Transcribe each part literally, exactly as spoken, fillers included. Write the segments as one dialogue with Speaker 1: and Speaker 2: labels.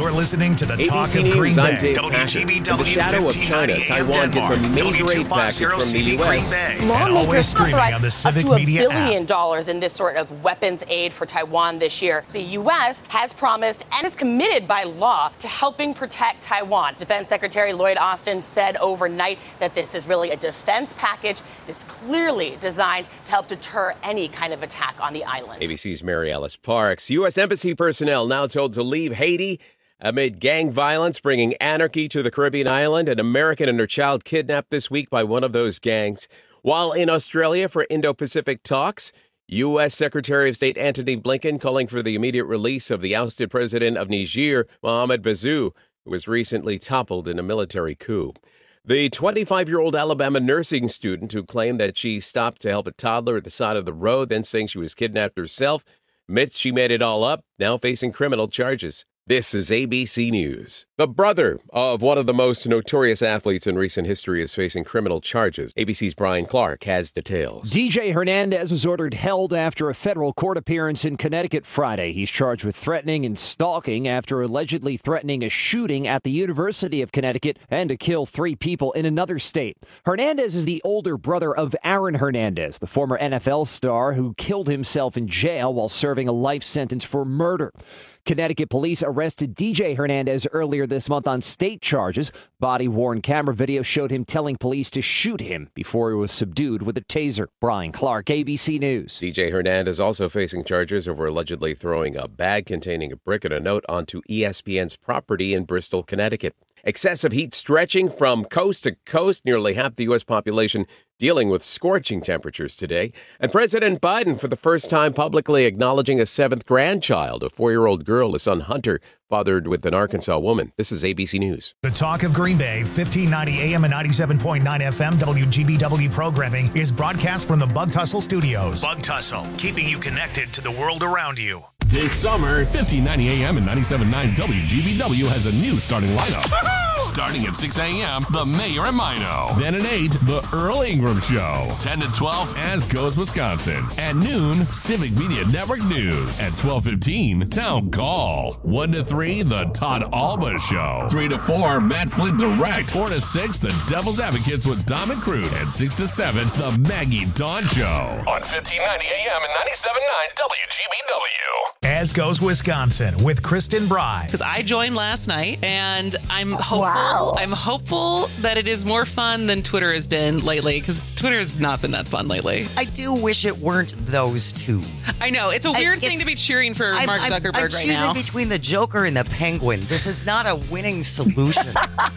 Speaker 1: You're listening to the
Speaker 2: A B C
Speaker 1: Talk of
Speaker 2: News,
Speaker 1: Green
Speaker 2: I'm
Speaker 1: Bay.
Speaker 2: Dave
Speaker 1: W G B W
Speaker 2: In the shadow of China, Taiwan gets a major aid package from the U S.
Speaker 1: And always streaming on the Civic
Speaker 3: up to
Speaker 1: Media
Speaker 3: a billion
Speaker 1: app.
Speaker 3: dollars in this sort of weapons aid for Taiwan this year. The U S has promised and is committed by law to helping protect Taiwan. Defense Secretary Lloyd Austin said overnight that this is really a defense package. It's clearly designed to help deter any kind of attack on the island.
Speaker 2: A B C's Mary Alice Parks. U S Embassy personnel now told to leave Haiti amid gang violence, bringing anarchy to the Caribbean island. An American and her child kidnapped this week by one of those gangs. While in Australia for Indo-Pacific talks, U S Secretary of State Antony Blinken calling for the immediate release of the ousted president of Niger, Mohamed Bazoum, who was recently toppled in a military coup. The twenty-five-year-old Alabama nursing student who claimed that she stopped to help a toddler at the side of the road, then saying she was kidnapped herself, admits she made it all up, now facing criminal charges. This is A B C News. The brother of one of the most notorious athletes in recent history is facing criminal charges. A B C's Brian Clark has details.
Speaker 4: D J Hernandez was ordered held after a federal court appearance in Connecticut Friday. He's charged with threatening and stalking after allegedly threatening a shooting at the University of Connecticut and to kill three people in another state. Hernandez is the older brother of Aaron Hernandez, the former N F L star who killed himself in jail while serving a life sentence for murder. Connecticut police arrested D J Hernandez earlier this month on state charges. Body-worn camera video showed him telling police to shoot him before he was subdued with a taser. Brian Clark, A B C News.
Speaker 2: D J Hernandez also facing charges over allegedly throwing a bag containing a brick and a note onto E S P N's property in Bristol, Connecticut. Excessive heat stretching from coast to coast, nearly half the U S population dealing with scorching temperatures today. And President Biden, for the first time publicly acknowledging a seventh grandchild, a four-year-old girl, his son Hunter, fathered with an Arkansas woman. This is A B C News.
Speaker 1: The Talk of Green Bay, fifteen ninety A M and ninety-seven point nine F M W G B W programming is broadcast from the Bug Tussle Studios. Bug Tussle, keeping you connected to the world around you.
Speaker 5: This summer, fifteen ninety A M and ninety-seven point nine W G B W has a new starting lineup. Starting at six A M, The Mayor and Mino. Then at eight, The Earl Ingram Show. ten to twelve, As Goes Wisconsin. At noon, Civic Media Network News. At twelve fifteen, Town Call. one to three, The Todd Alba Show. three to four, Matt Flint Direct. four to six, The Devil's Advocates with Dom and Crude. And six to seven, The Maggie Dawn Show. On fifteen ninety A M and ninety-seven point nine W G B W.
Speaker 1: As Goes Wisconsin with Kristen Bry.
Speaker 6: Because I joined last night, and I'm hopeful.
Speaker 7: Wow.
Speaker 6: I'm hopeful that it is more fun than Twitter has been lately. Because Twitter has not been that fun lately.
Speaker 7: I do wish it weren't those two.
Speaker 6: I know it's a weird
Speaker 7: I,
Speaker 6: thing to be cheering for
Speaker 7: I'm,
Speaker 6: Mark
Speaker 7: I'm,
Speaker 6: Zuckerberg
Speaker 7: I'm
Speaker 6: right
Speaker 7: choosing
Speaker 6: now.
Speaker 7: between the Joker and the Penguin. This is not a winning solution.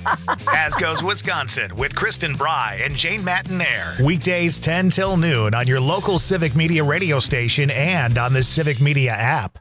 Speaker 1: As Goes Wisconsin with Kristen Bry and Jane Matinaire. Weekdays ten till noon on your local Civic Media radio station and on the Civic Media app.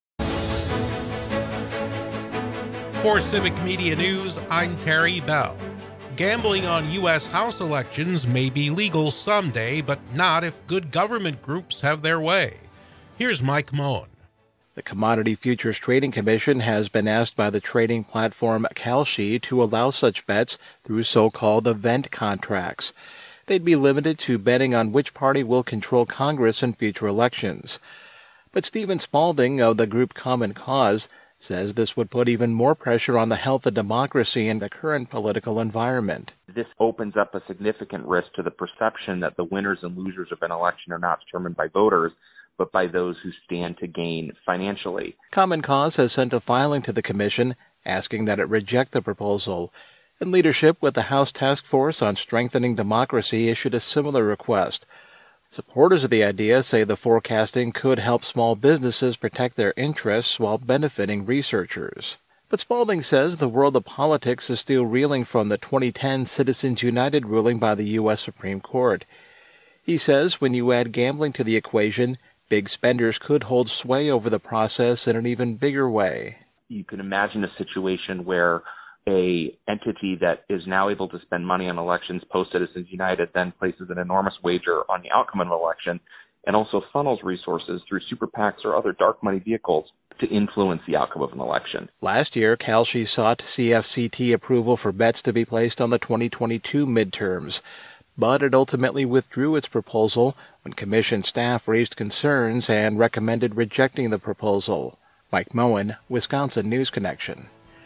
Speaker 8: For Civic Media News, I'm Terry Bell. Gambling on U S House elections may be legal someday, but not if good government groups have their way. Here's Mike Moen.
Speaker 9: The Commodity Futures Trading Commission has been asked by the trading platform Kalshi to allow such bets through so-called event contracts. They'd be limited to betting on which party will control Congress in future elections. But Stephen Spalding of the group Common Cause says this would put even more pressure on the health of democracy in the current political environment.
Speaker 10: This opens up a significant risk to the perception that the winners and losers of an election are not determined by voters, but by those who stand to gain financially.
Speaker 9: Common Cause has sent a filing to the commission asking that it reject the proposal. And leadership with the House Task Force on Strengthening Democracy issued a similar request. Supporters of the idea say the forecasting could help small businesses protect their interests while benefiting researchers. But Spalding says the world of politics is still reeling from the twenty ten Citizens United ruling by the U S Supreme Court. He says when you add gambling to the equation, big spenders could hold sway over the process in an even bigger way.
Speaker 10: You can imagine a situation where a entity that is now able to spend money on elections, post-Citizens United, then places an enormous wager on the outcome of an election and also funnels resources through super PACs or other dark money vehicles to influence the outcome of an election.
Speaker 9: Last year, Kalshi sought C F C T approval for bets to be placed on the twenty twenty-two midterms, but it ultimately withdrew its proposal when commission staff raised concerns and recommended rejecting the proposal. Mike Moen, Wisconsin News Connection.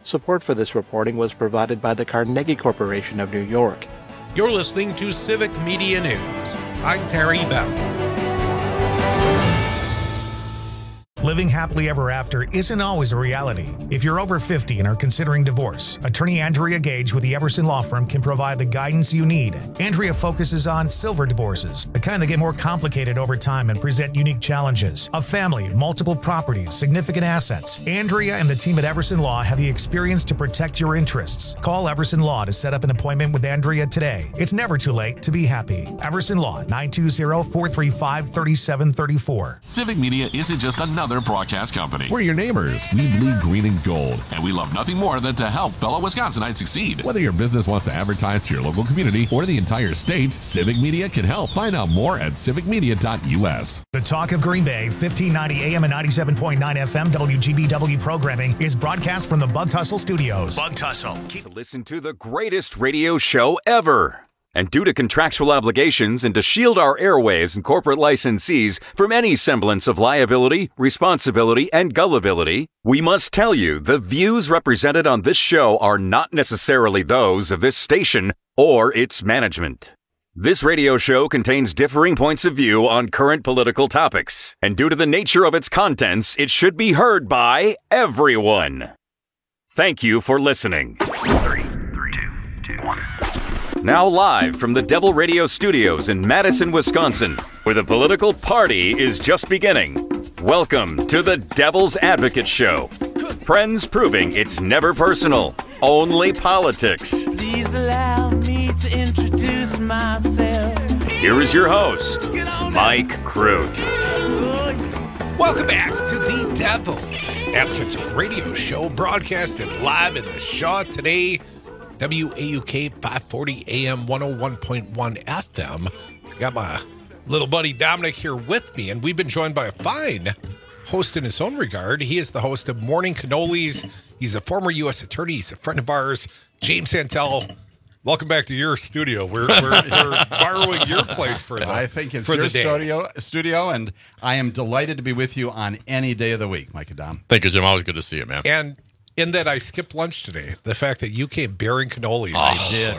Speaker 9: Support for this reporting was provided by the Carnegie Corporation of New York.
Speaker 8: You're listening to Civic Media News. I'm Terry Bell.
Speaker 1: Living happily ever after isn't always a reality. If you're over fifty and are considering divorce, attorney Andrea Gage with the Everson Law Firm can provide the guidance you need. Andrea focuses on silver divorces, the kind that get more complicated over time and present unique challenges. A family, multiple properties, significant assets. Andrea and the team at Everson Law have the experience to protect your interests. Call Everson Law to set up an appointment with Andrea today. It's never too late to be happy. Everson Law, nine two zero, four three five, three seven three four.
Speaker 5: Civic Media isn't just another broadcast company. We're your neighbors. We bleed green and gold, and we love nothing more than to help fellow Wisconsinites succeed. Whether your business wants to advertise to your local community or the entire state, Civic Media can help. Find out more at civic media dot u s.
Speaker 1: The Talk of Green Bay, fifteen ninety A M and ninety-seven point nine F M W G B W programming is broadcast from the Bug Tussle Studios. Bug Tussle.
Speaker 11: To listen to the greatest radio show ever. And due to contractual obligations and to shield our airwaves and corporate licensees from any semblance of liability, responsibility, and gullibility, we must tell you the views represented on this show are not necessarily those of this station or its management. This radio show contains differing points of view on current political topics, and due to the nature of its contents, it should be heard by everyone. Thank you for listening. Three, three, two, two, one. Now live from the Devil Radio Studios in Madison, Wisconsin, where the political party is just beginning. Welcome to the Devil's Advocate Show. Friends proving it's never personal, only politics.
Speaker 12: Please allow me to introduce myself.
Speaker 11: Here is your host, Mike Crute.
Speaker 13: Welcome back to the Devil's Advocate Radio Show, broadcasted live in the Shaw today. W A U K five forty A M one oh one point one F M. Got my little buddy Dominic here with me, and we've been joined by a fine host in his own regard. He is the host of Morning Cannolis. He's a former U S attorney. He's a friend of ours, James Santel. Welcome back to your studio. We're, we're, we're borrowing your place for the
Speaker 14: I think it's
Speaker 13: for
Speaker 14: your
Speaker 13: the day.
Speaker 14: studio, studio, and I am delighted to be with you on any day of the week, Mike and Dom.
Speaker 15: Thank you, Jim. Always good to see you, man.
Speaker 13: And in that I skipped lunch today, the fact that you came bearing cannolis.
Speaker 15: Oh,
Speaker 13: I did.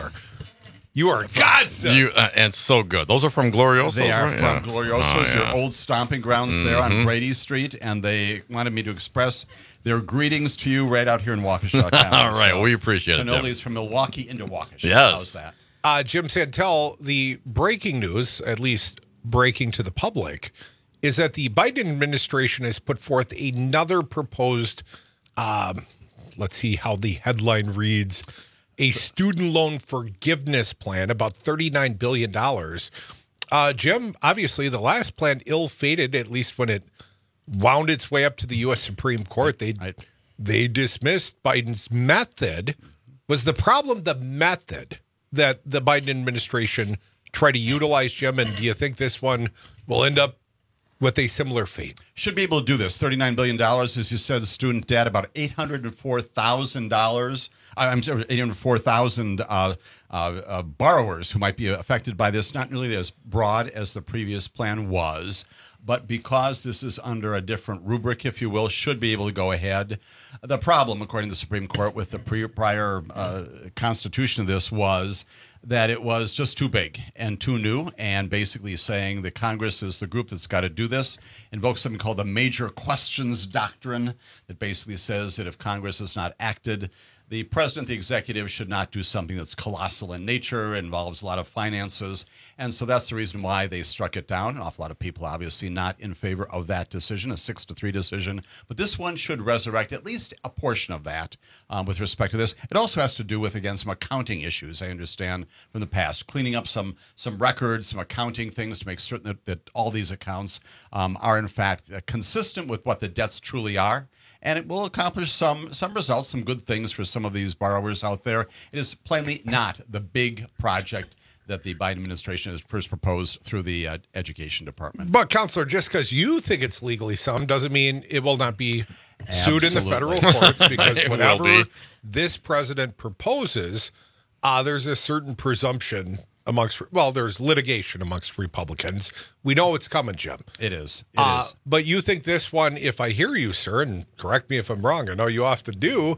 Speaker 13: You are a godsend.
Speaker 15: You uh, and so good. Those are from Gloriosos.
Speaker 14: They are
Speaker 15: right?
Speaker 14: from
Speaker 15: yeah.
Speaker 14: Gloriosos,
Speaker 15: oh,
Speaker 14: their
Speaker 15: yeah.
Speaker 14: old stomping grounds
Speaker 15: mm-hmm.
Speaker 14: there on Brady Street, and they wanted me to express their greetings to you right out here in Waukesha County.
Speaker 15: All right,
Speaker 14: so,
Speaker 15: we appreciate it.
Speaker 14: Cannolis from Milwaukee into Waukesha.
Speaker 15: Yes.
Speaker 14: How's that?
Speaker 13: Uh, Jim Santel, the breaking news, at least breaking to the public, is that the Biden administration has put forth another proposed, um, let's see how the headline reads, a student loan forgiveness plan, about thirty-nine billion dollars. Uh, Jim, obviously the last plan ill-fated, at least when it wound its way up to the U S Supreme Court. They,
Speaker 14: I,
Speaker 13: they dismissed Biden's method. Was the problem the method that the Biden administration tried to utilize, Jim? And do you think this one will end up with a similar fate?
Speaker 14: Should be able to do this. thirty-nine billion dollars, as you said, student debt, about eight hundred four thousand dollars. I'm sorry, eight hundred four thousand uh, uh, uh, borrowers who might be affected by this, not nearly as broad as the previous plan was. But because this is under a different rubric, if you will, should be able to go ahead. The problem, according to the Supreme Court, with the pre- prior uh, constitution of this was that it was just too big and too new, and basically saying that Congress is the group that's got to do this, invokes something called the Major Questions Doctrine that basically says that if Congress has not acted, the president, the executive, should not do something that's colossal in nature, involves a lot of finances. And so that's the reason why they struck it down. An awful lot of people obviously not in favor of that decision, a six to three decision. But this one should resurrect at least a portion of that um, with respect to this. It also has to do with, again, some accounting issues, I understand, from the past. Cleaning up some some records, some accounting things to make certain that, that all these accounts um, are, in fact, uh, consistent with what the debts truly are. And it will accomplish some some results, some good things for some of these borrowers out there. It is plainly not the big project that the Biden administration has first proposed through the uh, Education Department.
Speaker 13: But, Counselor, just because you think it's legally sound doesn't mean it will not be sued
Speaker 14: Absolutely.
Speaker 13: in the federal courts, because
Speaker 15: It will
Speaker 13: whenever
Speaker 15: be.
Speaker 13: this president proposes, uh, there's a certain presumption amongst, well, there's litigation amongst Republicans. We know it's coming, Jim.
Speaker 14: It is. It
Speaker 13: uh,
Speaker 14: is.
Speaker 13: But you think this one, if I hear you, sir, and correct me if I'm wrong, I know you often do,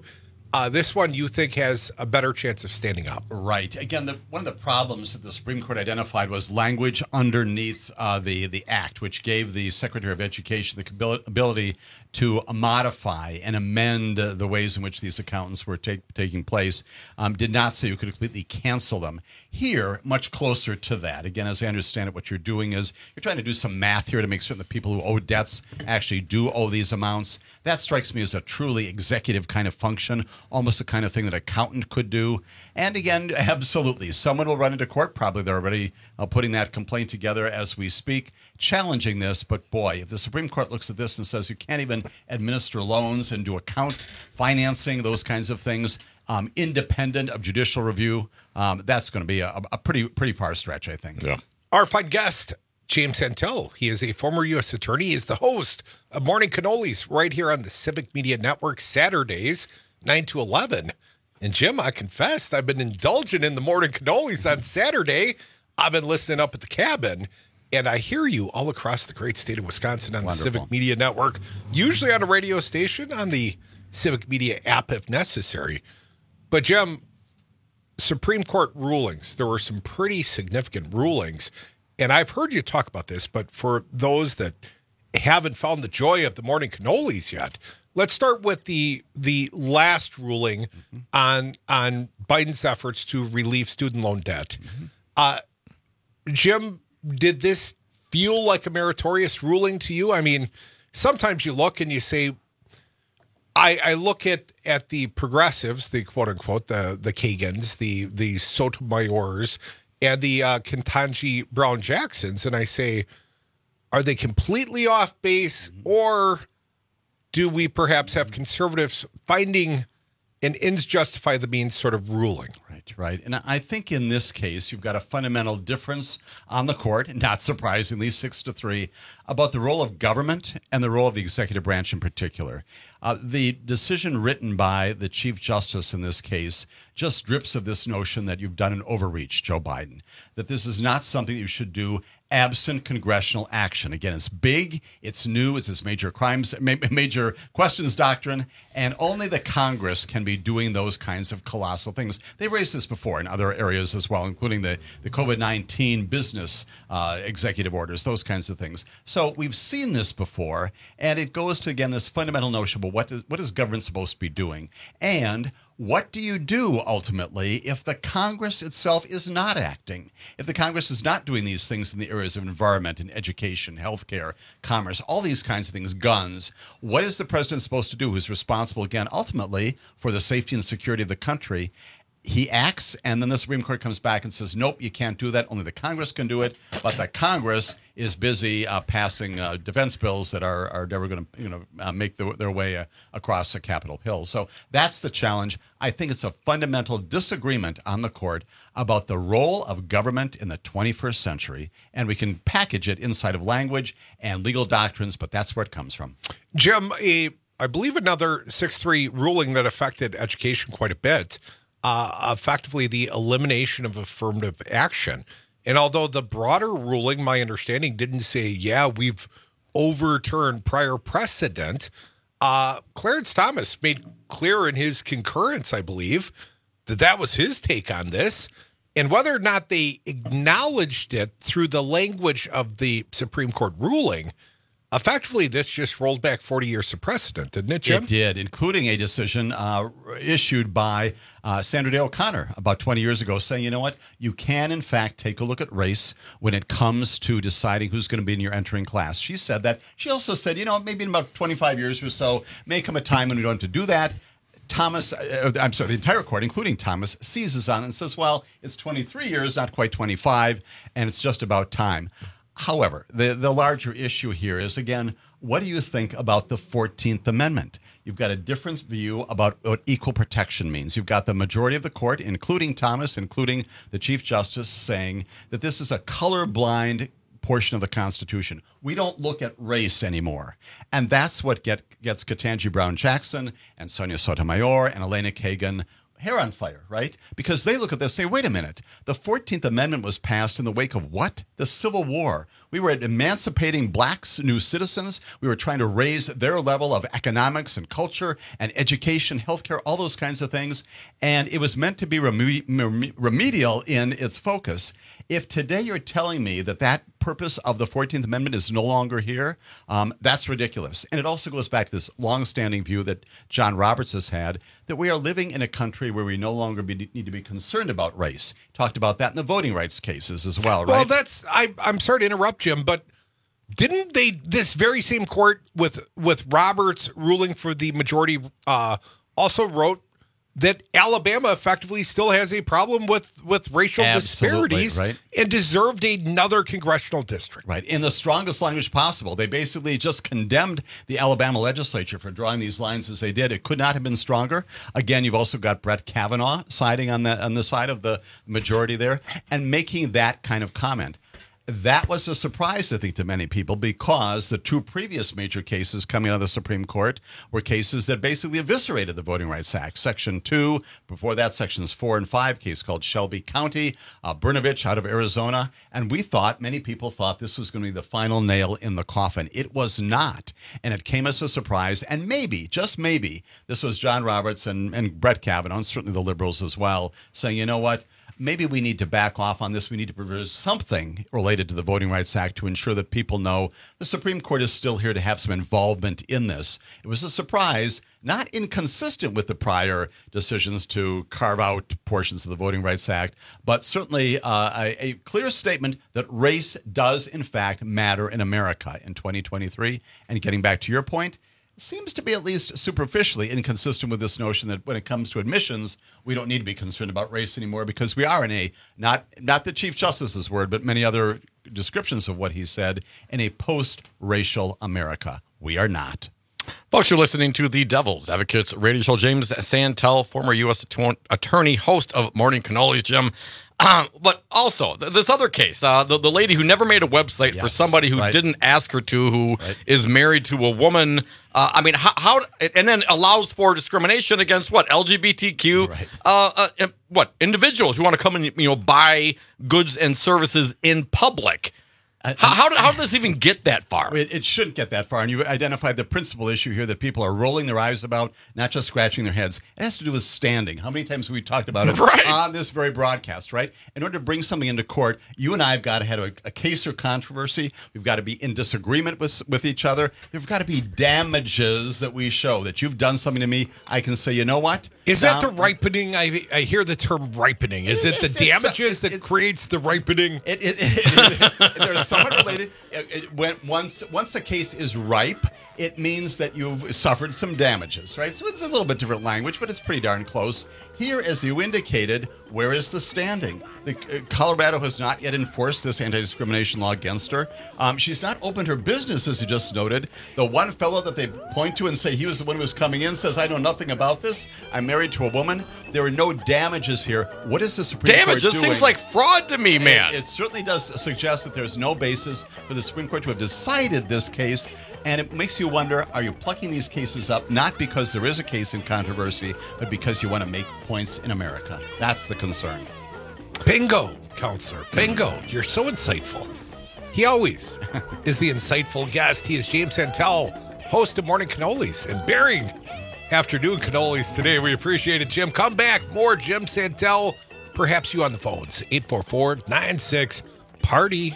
Speaker 13: Uh, this one you think has a better chance of standing up.
Speaker 14: Right. Again, the, one of the problems that the Supreme Court identified was language underneath uh, the, the act, which gave the Secretary of Education the ability to modify and amend uh, the ways in which these accountants were take, taking place. Um, did not say you could completely cancel them. Here, much closer to that. Again, as I understand it, what you're doing is you're trying to do some math here to make certain that people who owe debts actually do owe these amounts. That strikes me as a truly executive kind of function, almost the kind of thing that an accountant could do. And again, absolutely, someone will run into court. Probably they're already uh, putting that complaint together as we speak, challenging this. But boy, if the Supreme Court looks at this and says you can't even administer loans and do account financing, those kinds of things, um, independent of judicial review, um, that's going to be a, a pretty pretty far stretch, I think.
Speaker 15: Yeah.
Speaker 13: Our fun guest, James Santel. He is a former U S attorney. He is the host of Morning Cannolis right here on the Civic Media Network, Saturdays, nine to eleven. And Jim, I confessed, I've been indulging in the Morning Cannolis on Saturday. I've been listening up at the cabin, and I hear you all across the great state of Wisconsin on
Speaker 14: Wonderful.
Speaker 13: the Civic Media Network, usually on a radio station, on the Civic Media app if necessary. But Jim, Supreme Court rulings, there were some pretty significant rulings, and I've heard you talk about this, but for those that haven't found the joy of the Morning Cannolis yet, let's start with the the last ruling mm-hmm. on on Biden's efforts to relieve student loan debt. Mm-hmm. Uh, Jim, did this feel like a meritorious ruling to you? I mean, sometimes you look and you say, I, I look at, at the progressives, the quote unquote, the the Kagans, the the Sotomayors, and the uh, Ketanji Brown Jacksons, and I say, are they completely off base, or do we perhaps have conservatives finding an ends justify the means sort of ruling?
Speaker 14: Right, right. And I think in this case, you've got a fundamental difference on the court, not surprisingly, six to three, about the role of government and the role of the executive branch in particular. Uh, the decision written by the Chief Justice in this case just drips of this notion that you've done an overreach, Joe Biden, that this is not something that you should do absent congressional action. Again, it's big, it's new, it's this major crimes, major questions doctrine, and only the Congress can be doing those kinds of colossal things. They've raised this before in other areas as well, including the, the COVID nineteen business uh, executive orders, those kinds of things. So we've seen this before, and it goes to, again, this fundamental notion about what is, what is government supposed to be doing? And what do you do ultimately if the Congress itself is not acting? If the Congress is not doing these things in the areas of environment and education, healthcare, commerce, all these kinds of things, guns, what is the president supposed to do who's responsible, again, ultimately for the safety and security of the country? He acts, and then the Supreme Court comes back and says, nope, you can't do that. Only the Congress can do it. But the Congress is busy uh, passing uh, defense bills that are, are never going to you know, uh, make the, their way uh, across the Capitol Hill. So that's the challenge. I think it's a fundamental disagreement on the court about the role of government in the twenty-first century, and we can package it inside of language and legal doctrines, but that's where it comes from.
Speaker 13: Jim, a, I believe another six three ruling that affected education quite a bit, Uh, effectively the elimination of affirmative action. And although the broader ruling, my understanding, didn't say, yeah, we've overturned prior precedent, uh, Clarence Thomas made clear in his concurrence, I believe, that that was his take on this. And whether or not they acknowledged it through the language of the Supreme Court ruling, effectively, this just rolled back forty years of precedent, didn't it, Jim?
Speaker 14: It did, including a decision uh, issued by uh, Sandra Day O'Connor about twenty years ago saying, you know what, you can, in fact, take a look at race when it comes to deciding who's going to be in your entering class. She said that. She also said, you know, maybe in about twenty-five years or so, may come a time when we don't have to do that. Thomas, uh, I'm sorry, the entire court, including Thomas, seizes on it and says, well, it's twenty-three years, not quite twenty-five, and it's just about time. However, the, the larger issue here is, again, what do you think about the fourteenth Amendment? You've got a different view about what equal protection means. You've got the majority of the court, including Thomas, including the Chief Justice, saying that this is a colorblind portion of the Constitution. We don't look at race anymore. And that's what get, gets Ketanji Brown Jackson and Sonia Sotomayor and Elena Kagan hair on fire, right? Because they look at this and say, wait a minute, the fourteenth Amendment was passed in the wake of what? The Civil War. We were emancipating blacks, new citizens. We were trying to raise their level of economics and culture and education, healthcare, all those kinds of things. And it was meant to be remedi- remedial in its focus. If today you're telling me that that purpose of the fourteenth Amendment is no longer here, um, that's ridiculous. And it also goes back to this longstanding view that John Roberts has had, that we are living in a country where we no longer be, need to be concerned about race. Talked about that in the voting rights cases as well, right?
Speaker 13: Well, that's, I, I'm sorry to interrupt, Jim, but didn't they, this very same court with, with Roberts ruling for the majority, uh, also wrote that Alabama effectively still has a problem with, with racial
Speaker 14: Absolutely,
Speaker 13: disparities,
Speaker 14: right?
Speaker 13: And deserved another congressional district.
Speaker 14: Right. In the strongest language possible. They basically just condemned the Alabama legislature for drawing these lines as they did. It could not have been stronger. Again, you've also got Brett Kavanaugh siding on the on the side of the majority there and making that kind of comment. That was a surprise, I think, to many people, because the two previous major cases coming out of the Supreme Court were cases that basically eviscerated the Voting Rights Act. Section two, before that, sections four and five, case called Shelby County, uh, Brnovich out of Arizona. And we thought, many people thought this was going to be the final nail in the coffin. It was not. And it came as a surprise. And maybe, just maybe, this was John Roberts and, and Brett Kavanaugh, and certainly the liberals as well, saying, you know what? Maybe we need to back off on this. We need to provide something related to the Voting Rights Act to ensure that people know the Supreme Court is still here to have some involvement in this. It was a surprise, not inconsistent with the prior decisions to carve out portions of the Voting Rights Act, but certainly uh, a, a clear statement that race does, in fact, matter in America in twenty twenty-three. And getting back to your point, seems to be at least superficially inconsistent with this notion that when it comes to admissions, we don't need to be concerned about race anymore because we are in a, not not the Chief Justice's word, but many other descriptions of what he said, in a post-racial America. We are not.
Speaker 15: Folks, you're listening to the Devil's Advocates radio show. James Santel, former U S attorney, host of Morning Cannolis, Jim. Um, but also, th- this other case, uh, the, the lady who never made a website yes, for somebody who right. didn't ask her to, who right. is married to a woman. Uh, I mean, how, how, and then allows for discrimination against what? L G B T Q, right. uh, uh, what? Individuals who want to come and, you know, buy goods and services in public. Uh, how, how, did, how did this even get that far?
Speaker 14: It, it shouldn't get that far. And you identified the principal issue here that people are rolling their eyes about, not just scratching their heads. It has to do with standing. How many times have we talked about it
Speaker 15: right.
Speaker 14: on this very broadcast, right? In order to bring something into court, you and I have got to have a, a case or controversy. We've got to be in disagreement with, with each other. There've got to be damages that we show that you've done something to me. I can say, you know what?
Speaker 13: Is now, that the ripening? I I hear the term ripening. Is it, it the damages that creates the ripening?
Speaker 14: It, it, it, it, there's somewhat related. It, it, when, once once a case is ripe, it means that you've suffered some damages, right? So it's a little bit different language, but it's pretty darn close. Here, as you indicated, where is the standing? The, uh, Colorado has not yet enforced this anti-discrimination law against her. Um, she's not opened her business, as you just noted. The one fellow that they point to and say he was the one who was coming in says, I know nothing about this. I'm married to a woman. There are no damages here. What is the Supreme
Speaker 15: Damage,
Speaker 14: Court doing?
Speaker 15: Damage? This seems like fraud to me, man.
Speaker 14: It, it certainly does suggest that there's no basis for the Supreme Court to have decided this case. And it makes you wonder, are you plucking these cases up not because there is a case in controversy, but because you want to make points in America? That's the concern.
Speaker 13: Bingo, Counselor. Bingo. You're so insightful. He always is the insightful guest. He is James Santel, host of Morning Cannolis and bearing afternoon cannolis today. We appreciate it, Jim. Come back. More Jim Santel. Perhaps you on the phones. eight four four, nine six, party.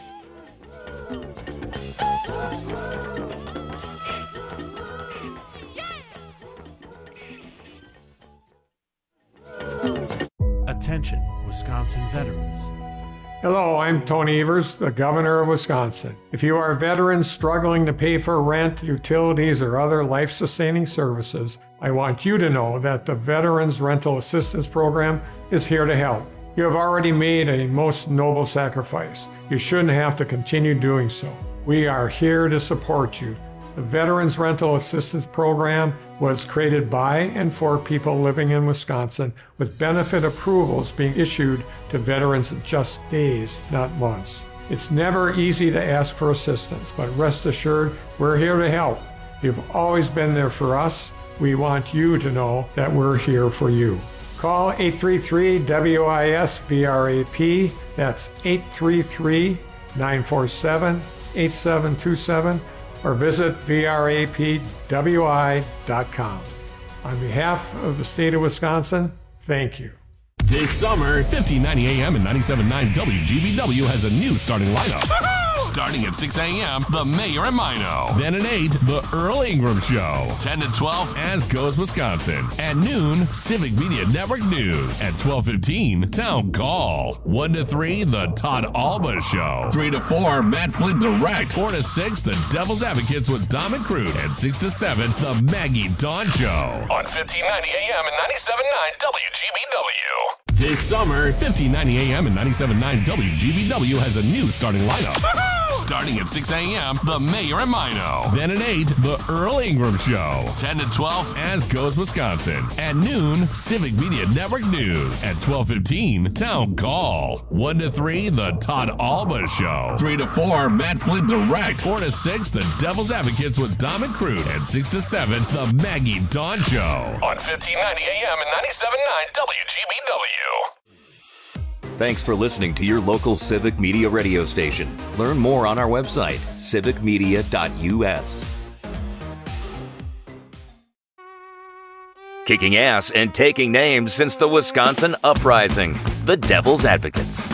Speaker 16: Attention, Wisconsin veterans.
Speaker 17: Hello, I'm Tony Evers, the Governor of Wisconsin. If you are veterans struggling to pay for rent, utilities, or other life-sustaining services, I want you to know that the Veterans Rental Assistance Program is here to help. You have already made a most noble sacrifice. You shouldn't have to continue doing so. We are here to support you. The Veterans Rental Assistance Program was created by and for people living in Wisconsin, with benefit approvals being issued to veterans in just days, not months. It's never easy to ask for assistance, but rest assured, we're here to help. You've always been there for us. We want you to know that we're here for you. Call eight three three W I S V R A P. That's eight three three, nine four seven, eight seven two seven or visit V R A P W I dot com. On behalf of the state of Wisconsin, thank you.
Speaker 5: This summer, fifteen ninety A M and ninety-seven point nine W G B W has a new starting lineup. Starting at six A M, The Mayor and Mino. Then at eight, The Earl Ingram Show. ten to twelve, As Goes Wisconsin. At noon, Civic Media Network News. At twelve fifteen, Town Call. one to three, The Todd Alba Show. three to four, Matt Flint Direct. four to six, The Devil's Advocates with Dom and Crude. And six to seven, The Maggie Dawn Show. On fifteen ninety A M and ninety-seven point nine W G B W. This summer, fifteen ninety A M and ninety-seven point nine W G B W has a new starting lineup. Starting at six A M, The Mayor and Mino. Then at eight, The Earl Ingram Show. ten to twelve, As Goes Wisconsin. At noon, Civic Media Network News. At twelve fifteen, Town Call. one to three, The Todd Alba Show. three to four, Matt Flint Direct. four to six, The Devil's Advocates with Dom and Crude. And six to seven, The Maggie Dawn Show. On fifteen ninety A M and ninety-seven point nine W G B W.
Speaker 18: Thanks for listening to your local Civic Media radio station. Learn more on our website, civic media dot U S. Kicking ass and taking names since the Wisconsin Uprising. The Devil's Advocates.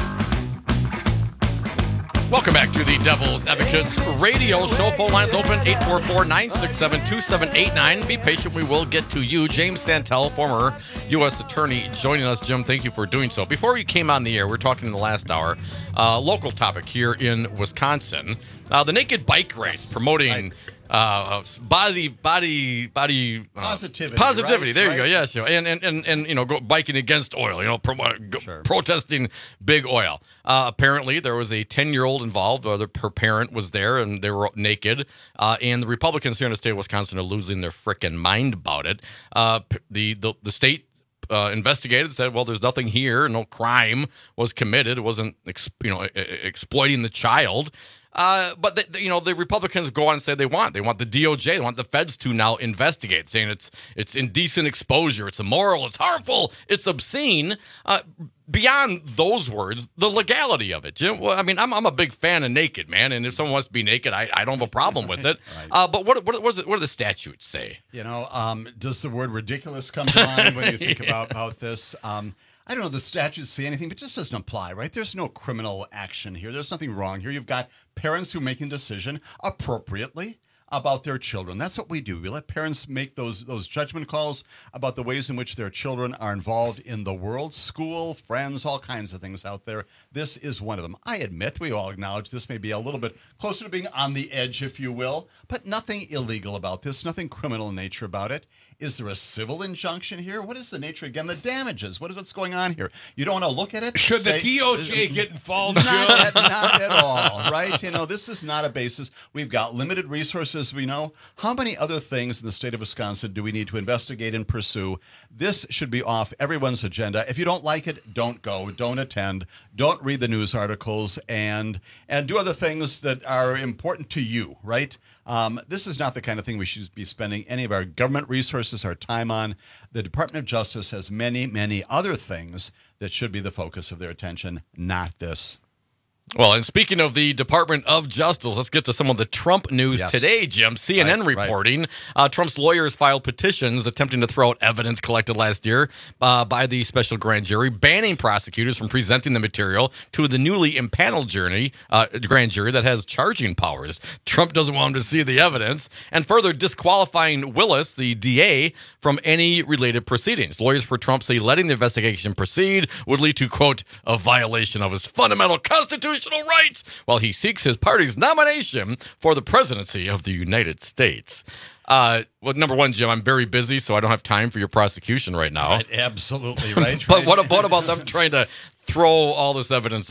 Speaker 15: Welcome back to the Devil's Advocates radio show. Phone lines open, eight four four, nine six seven, two seven eight nine. Be patient, we will get to you. James Santel, former U S attorney, joining us. Jim, thank you for doing so. Before you came on the air, we were talking in the last hour, uh, local topic here in Wisconsin. Uh, the naked bike race promoting... Uh, body, body, body uh,
Speaker 14: positivity.
Speaker 15: Positivity.
Speaker 14: Right?
Speaker 15: There
Speaker 14: right.
Speaker 15: you go. Yes, you know, and, and and and you know, go biking against oil. You know, pro, go, sure. protesting big oil. Uh, apparently, there was a ten-year-old involved. Or her parent was there, and they were naked. Uh, and the Republicans here in the state of Wisconsin are losing their frickin' mind about it. Uh, the the the state. Uh, investigated, said, well, there's nothing here. No crime was committed. It wasn't, ex- you know, exploiting the child. Uh, but the, the, you know, the Republicans go on and say they want they want the D O J, they want the feds to now investigate, saying it's it's indecent exposure, it's immoral, it's harmful, it's obscene. Uh, beyond those words, the legality of it, Jim. Well, I mean, I'm I'm a big fan of naked, man, and if someone wants to be naked, I, I don't have a problem with it. Right. Uh, but what what what, is it, what do the statutes say?
Speaker 14: You know, um, does the word ridiculous come to mind when you think about about this? Um, I don't know, the statutes say anything, but it just doesn't apply, right? There's no criminal action here. There's nothing wrong here. You've got parents who are making a decision appropriately about their children. That's what we do. We let parents make those those judgment calls about the ways in which their children are involved in the world, school, friends, all kinds of things out there. This is one of them. I admit, we all acknowledge this may be a little bit closer to being on the edge, if you will, but nothing illegal about this, nothing criminal in nature about it. Is there a civil injunction here? What is the nature, again, the damages? What is what's going on here? You don't want to look at it?
Speaker 13: Should
Speaker 14: say,
Speaker 13: the D O J get involved?
Speaker 14: Not at, not at all, right? You know, this is not a basis. We've got limited resources, we know. How many other things in the state of Wisconsin do we need to investigate and pursue? This should be off everyone's agenda. If you don't like it, don't go, don't attend, don't read the news articles, and and do other things that are important to you, right? Um, this is not the kind of thing we should be spending any of our government resources, our time on. The Department of Justice has many, many other things that should be the focus of their attention, not this.
Speaker 15: Well, and speaking of the Department of Justice, let's get to some of the Trump news yes. today, Jim. C N N right, reporting right. Uh, Trump's lawyers filed petitions attempting to throw out evidence collected last year uh, by the special grand jury, banning prosecutors from presenting the material to the newly impaneled jury, uh, grand jury that has charging powers. Trump doesn't want them to see the evidence, and further disqualifying Willis, the D A, from any related proceedings. Lawyers for Trump say letting the investigation proceed would lead to, quote, a violation of his fundamental constitutional rights while he seeks his party's nomination for the presidency of the United States. Uh, well, number one, Jim, I'm very busy, so I don't have time for your prosecution right now.
Speaker 14: Right, absolutely, right.
Speaker 15: But
Speaker 14: right.
Speaker 15: what, what about them trying to throw all this evidence out?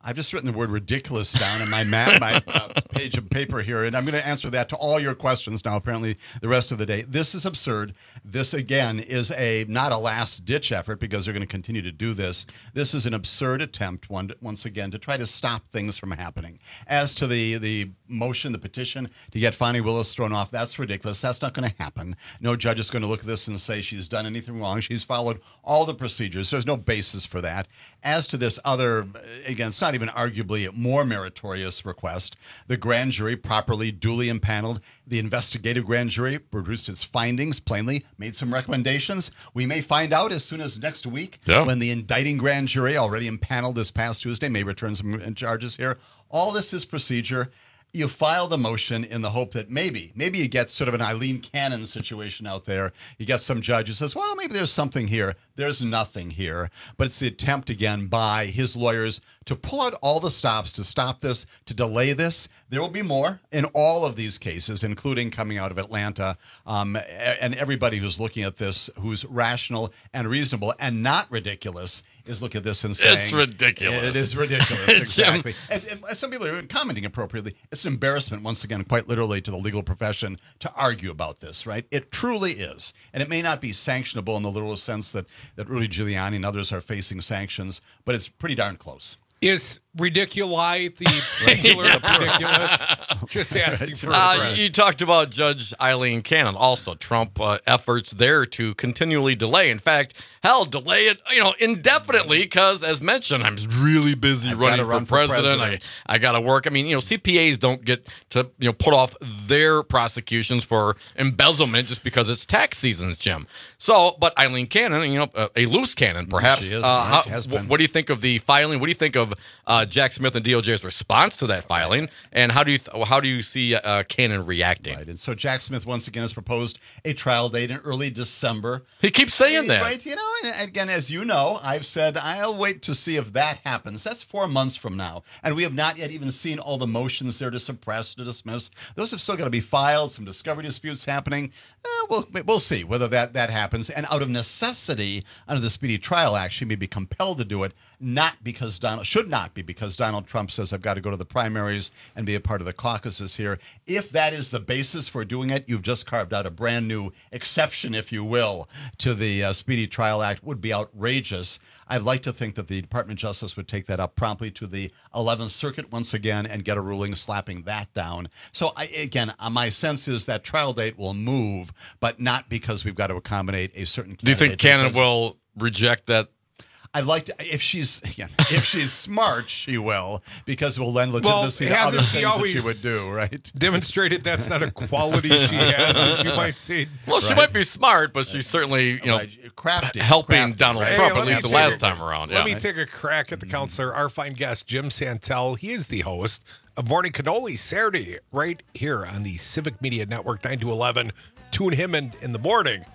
Speaker 14: I've just written the word ridiculous down on my map, my uh, page of paper here, and I'm going to answer that to all your questions now, apparently, the rest of the day. This is absurd. This, again, is a not a last-ditch effort because they're going to continue to do this. This is an absurd attempt, one, once again, to try to stop things from happening. As to the, the motion, the petition to get Fani Willis thrown off, that's ridiculous. That's not going to happen. No judge is going to look at this and say she's done anything wrong. She's followed all the procedures. There's no basis for that. As to this other, again, it's not even arguably a more meritorious request. The grand jury properly, duly impaneled. The investigative grand jury produced its findings, plainly made some recommendations. We may find out as soon as next week
Speaker 15: yeah.
Speaker 14: when the indicting grand jury, already impaneled this past Tuesday, may return some charges here. All this is procedure. You file the motion in the hope that maybe, maybe you get sort of an Eileen Cannon situation out there. You get some judge who says, well, maybe there's something here. There's nothing here. But it's the attempt, again, by his lawyers to pull out all the stops to stop this, to delay this. There will be more in all of these cases, including coming out of Atlanta. Um, and everybody who's looking at this, who's rational and reasonable and not ridiculous, is looking at this and saying,
Speaker 15: it's ridiculous.
Speaker 14: It is ridiculous, exactly. as, as some people are commenting appropriately, it's an embarrassment, once again, quite literally, to the legal profession to argue about this, right? It truly is. And it may not be sanctionable in the literal sense that, that Rudy Giuliani and others are facing sanctions, but it's pretty darn close.
Speaker 13: Is ridiculi the singular of ridiculous? Just asking for a
Speaker 15: uh,
Speaker 13: friend.
Speaker 15: You talked about Judge Eileen Cannon. Also, Trump uh, efforts there to continually delay. In fact, hell, delay it, you know, indefinitely because, as mentioned, I'm really busy
Speaker 14: I've
Speaker 15: running
Speaker 14: run
Speaker 15: for president.
Speaker 14: for president.
Speaker 15: I, I got to work. I mean, you know, C P As don't get to, you know, put off their prosecutions for embezzlement just because it's tax season, Jim. So, but Eileen Cannon, you know, uh, a loose cannon, perhaps.
Speaker 14: She is,
Speaker 15: uh,
Speaker 14: right?
Speaker 15: how,
Speaker 14: Has
Speaker 15: w-
Speaker 14: been.
Speaker 15: what do you think of the filing? What do you think of uh, Jack Smith and D O J's response to that filing? And how do you th- how do you see uh, Cannon reacting?
Speaker 14: Right. And so Jack Smith, once again, has proposed a trial date in early December.
Speaker 15: He keeps saying that.
Speaker 14: Right. You know, and again, as you know, I've said I'll wait to see if that happens. That's four months from now. And we have not yet even seen all the motions there to suppress, to dismiss. Those have still got to be filed, some discovery disputes happening. Eh, we'll, we'll see whether that, that happens. And out of necessity, under the Speedy Trial Act, she may be compelled to do it, not because Donald, should not be because Donald Trump says I've got to go to the primaries and be a part of the caucuses here. If that is the basis for doing it, you've just carved out a brand new exception, if you will, to the uh, Speedy Trial Act. Would be outrageous. I'd like to think that the Department of Justice would take that up promptly to the eleventh Circuit once again and get a ruling slapping that down. So, I, again, uh, my sense is that trial date will move, but not because we've got to accommodate a certain candidate.
Speaker 15: Do you think Cannon will reject that?
Speaker 14: I'd like to, if she's again, if she's smart, she will, because it will lend legitimacy
Speaker 13: well,
Speaker 14: to other
Speaker 13: she
Speaker 14: things that she would do, right?
Speaker 13: Demonstrated that's not a quality she has, you might say.
Speaker 15: Well, she
Speaker 14: Right.
Speaker 15: might be smart, but she's certainly, you know,
Speaker 14: Right. Crafty,
Speaker 15: helping
Speaker 14: crafty,
Speaker 15: Donald
Speaker 14: right?
Speaker 15: Trump,
Speaker 13: Hey,
Speaker 15: at
Speaker 13: let
Speaker 15: least
Speaker 13: me
Speaker 15: the
Speaker 13: take
Speaker 15: last
Speaker 13: a-
Speaker 15: time around.
Speaker 13: Let
Speaker 15: Yeah.
Speaker 13: me take a crack at the counselor, our fine guest, Jim Santel. He is the host of Morning Cannoli Saturday, right here on the Civic Media Network, nine to eleven. Tune him in in the morning.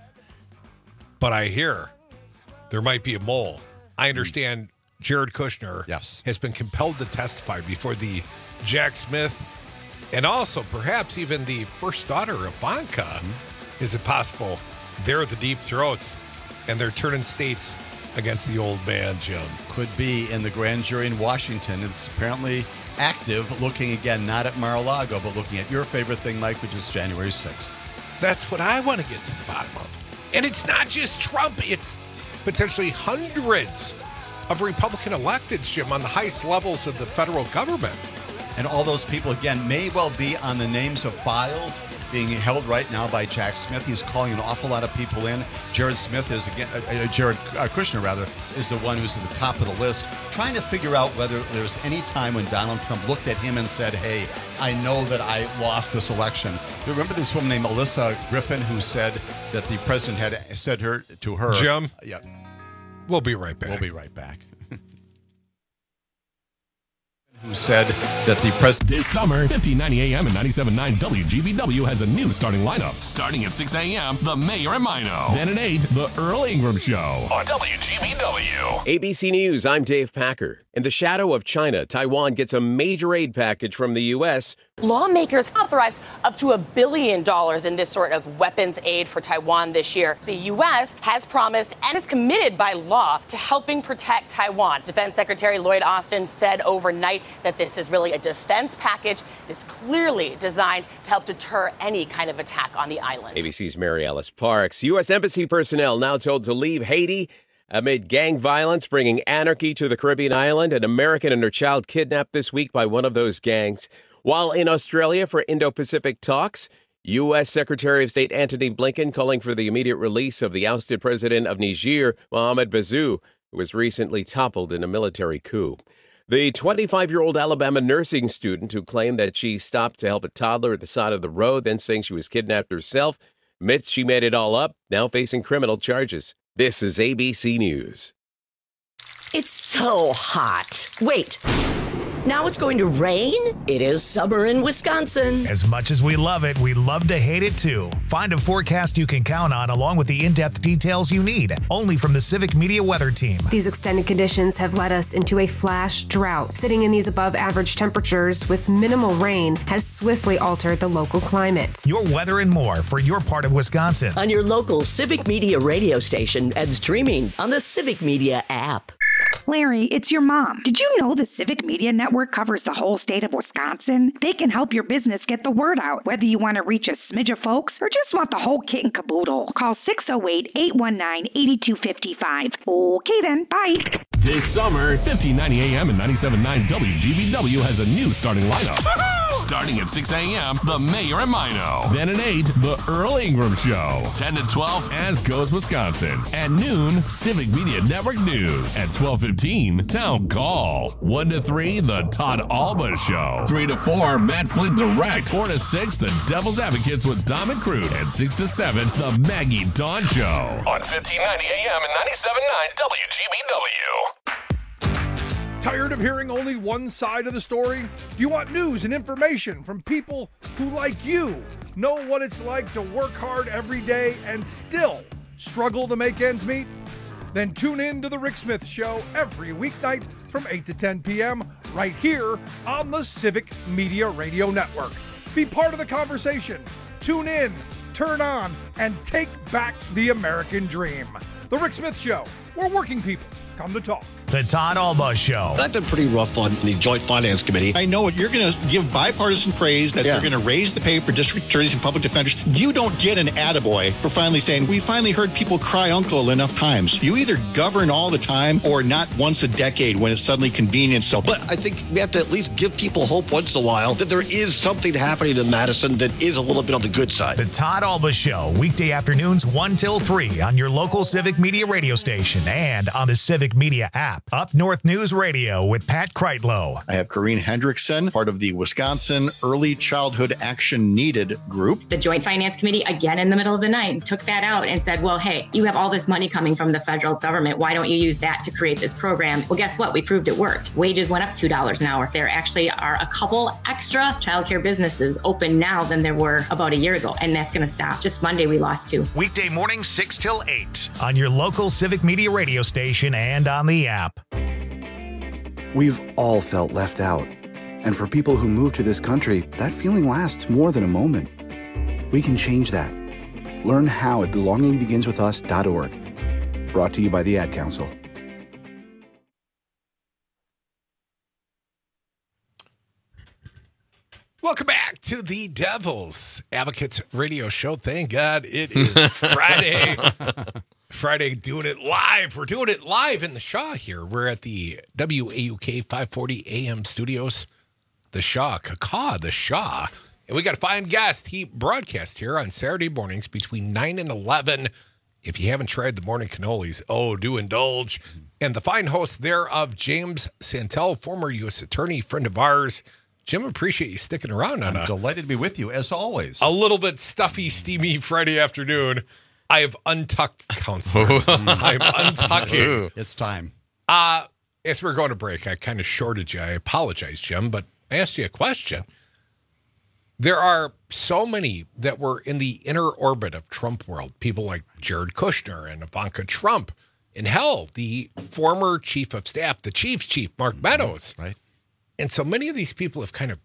Speaker 13: But I hear there might be a mole. I understand Jared Kushner
Speaker 14: Yes.
Speaker 13: has been compelled to testify before the Jack Smith and also perhaps even the first daughter, Ivanka.
Speaker 14: Mm-hmm.
Speaker 13: Is it possible they're the deep throats and they're turning states against the old man, Jim?
Speaker 14: Could be in the grand jury in Washington. It's apparently active, looking again not at Mar-a-Lago, but looking at your favorite thing, Mike, which is January sixth.
Speaker 13: That's what I want to get to the bottom of. And it's not just Trump, it's potentially hundreds of Republican electeds, Jim, on the highest levels of the federal government.
Speaker 14: And all those people, again, may well be on the names of files being held right now by Jack Smith. He's calling an awful lot of people in. Jared Smith is, again, uh, Jared uh, Kushner, rather, is the one who's at the top of the list, trying to figure out whether there's any time when Donald Trump looked at him and said, hey, I know that I lost this election. You remember this woman named Melissa Griffin who said that the president had said her to her.
Speaker 13: Jim?
Speaker 14: Uh, yeah.
Speaker 13: We'll be right back.
Speaker 14: We'll be right back. Who said that the president...
Speaker 5: This summer, fifteen ninety A M and ninety-seven point nine W G B W has a new starting lineup. Starting at six A M, The Mayor and Mino. Then at eight, The Earl Ingram Show on W G B W.
Speaker 2: A B C News, I'm Dave Packer. In the shadow of China, Taiwan gets a major aid package from the U S
Speaker 3: Lawmakers authorized up to a billion dollars in this sort of weapons aid for Taiwan this year. The U S has promised and is committed by law to helping protect Taiwan. Defense Secretary Lloyd Austin said overnight that this is really a defense package. It's clearly designed to help deter any kind of attack on the island.
Speaker 2: A B C's Mary Alice Parks. U S Embassy personnel now told to leave Haiti amid gang violence, bringing anarchy to the Caribbean island. An American and her child kidnapped this week by one of those gangs. While in Australia for Indo-Pacific talks, U S Secretary of State Antony Blinken calling for the immediate release of the ousted president of Niger, Mohamed Bazoum, who was recently toppled in a military coup. The twenty-five-year-old Alabama nursing student who claimed that she stopped to help a toddler at the side of the road, then saying she was kidnapped herself, admits she made it all up, now facing criminal charges. This is A B C News.
Speaker 19: It's so hot. Wait. Now it's going to rain? It is summer in Wisconsin.
Speaker 1: As much as we love it, we love to hate it too. Find a forecast you can count on along with the in-depth details you need, only from the Civic Media Weather Team.
Speaker 20: These extended conditions have led us into a flash drought. Sitting in these above average temperatures with minimal rain has swiftly altered the local climate.
Speaker 1: Your weather and more for your part of Wisconsin.
Speaker 19: On your local Civic Media radio station and streaming on the Civic Media app.
Speaker 21: Larry, it's your mom. Did you know the Civic Media Network covers the whole state of Wisconsin? They can help your business get the word out, whether you want to reach a smidge of folks or just want the whole kit and caboodle. Call six oh eight, eight one nine, eight two five five. Okay then, bye.
Speaker 5: This summer, fifteen ninety A M and ninety-seven point nine W G B W has a new starting lineup. Starting at six A M, The Mayor and Mino. Then at eight, The Earl Ingram Show. ten to twelve, As Goes Wisconsin. At noon, Civic Media Network News. At twelve fifteen, Town Call. one to three, The Todd Alba Show. three to four, Matt Flint Direct. four to six, The Devil's Advocates with Dom and Crude. And six to seven, The Maggie Dawn Show. On fifteen ninety A M and ninety-seven point nine W G B W.
Speaker 22: Tired of hearing only one side of the story? Do you want news and information from people who, like you, know what it's like to work hard every day and still struggle to make ends meet? Then tune in to The Rick Smith Show every weeknight from eight to ten p.m. right here on the Civic Media Radio Network. Be part of the conversation. Tune in, turn on, and take back the American dream. The Rick Smith Show, where working people come to talk.
Speaker 1: The Todd Alba Show.
Speaker 23: I've been pretty rough on the Joint Finance Committee. I know you're going to give bipartisan praise that yeah. you're going to raise the pay for district attorneys and public defenders. You don't get an attaboy for finally saying, we finally heard people cry uncle enough times. You either govern all the time or not once a decade when it's suddenly convenient. So, but I think we have to at least give people hope once in a while that there is something happening in Madison that is a little bit on the good side.
Speaker 1: The Todd Alba Show, weekday afternoons one till three on your local Civic Media radio station and on the Civic Media app. Up North News Radio with Pat Kreitlow.
Speaker 23: I have Corrine Hendrickson, part of the Wisconsin Early Childhood Action Needed group.
Speaker 24: The Joint Finance Committee, again in the middle of the night, took that out and said, well, hey, you have all this money coming from the federal government. Why don't you use that to create this program? Well, guess what? We proved it worked. Wages went up two dollars an hour. There actually are a couple extra childcare businesses open now than there were about a year ago, and that's going to stop. Just Monday, we lost two.
Speaker 1: Weekday mornings, six till eight on your local Civic Media radio station and on the app.
Speaker 25: We've all felt left out. And for people who move to this country, that feeling lasts more than a moment. We can change that. Learn how at belonging begins with us dot org. Brought to you by the Ad Council.
Speaker 13: Welcome back to the Devil's Advocates Radio Show. Thank God it is Friday. Friday, doing it live. We're doing it live in the Shaw here. We're at the W A U K five forty A M studios. The Shaw, Cacaw, the Shaw. And we got a fine guest. He broadcasts here on Saturday mornings between nine and eleven. If you haven't tried the morning cannolis, oh, do indulge. And the fine host thereof, James Santel, former U S attorney, friend of ours. Jim, appreciate you sticking around on
Speaker 14: I'm
Speaker 13: a
Speaker 14: delighted to be with you, as always.
Speaker 13: A little bit stuffy, steamy Friday afternoon. I have untucked counsel. I'm untucking.
Speaker 14: It's time.
Speaker 13: Uh, as we're going to break, I kind of shorted you. I apologize, Jim, but I asked you a question. There are so many that were in the inner orbit of Trump world. People like Jared Kushner and Ivanka Trump. And hell, the former chief of staff, the chief's chief, Mark Meadows.
Speaker 14: Right.
Speaker 13: And so many of these people have kind of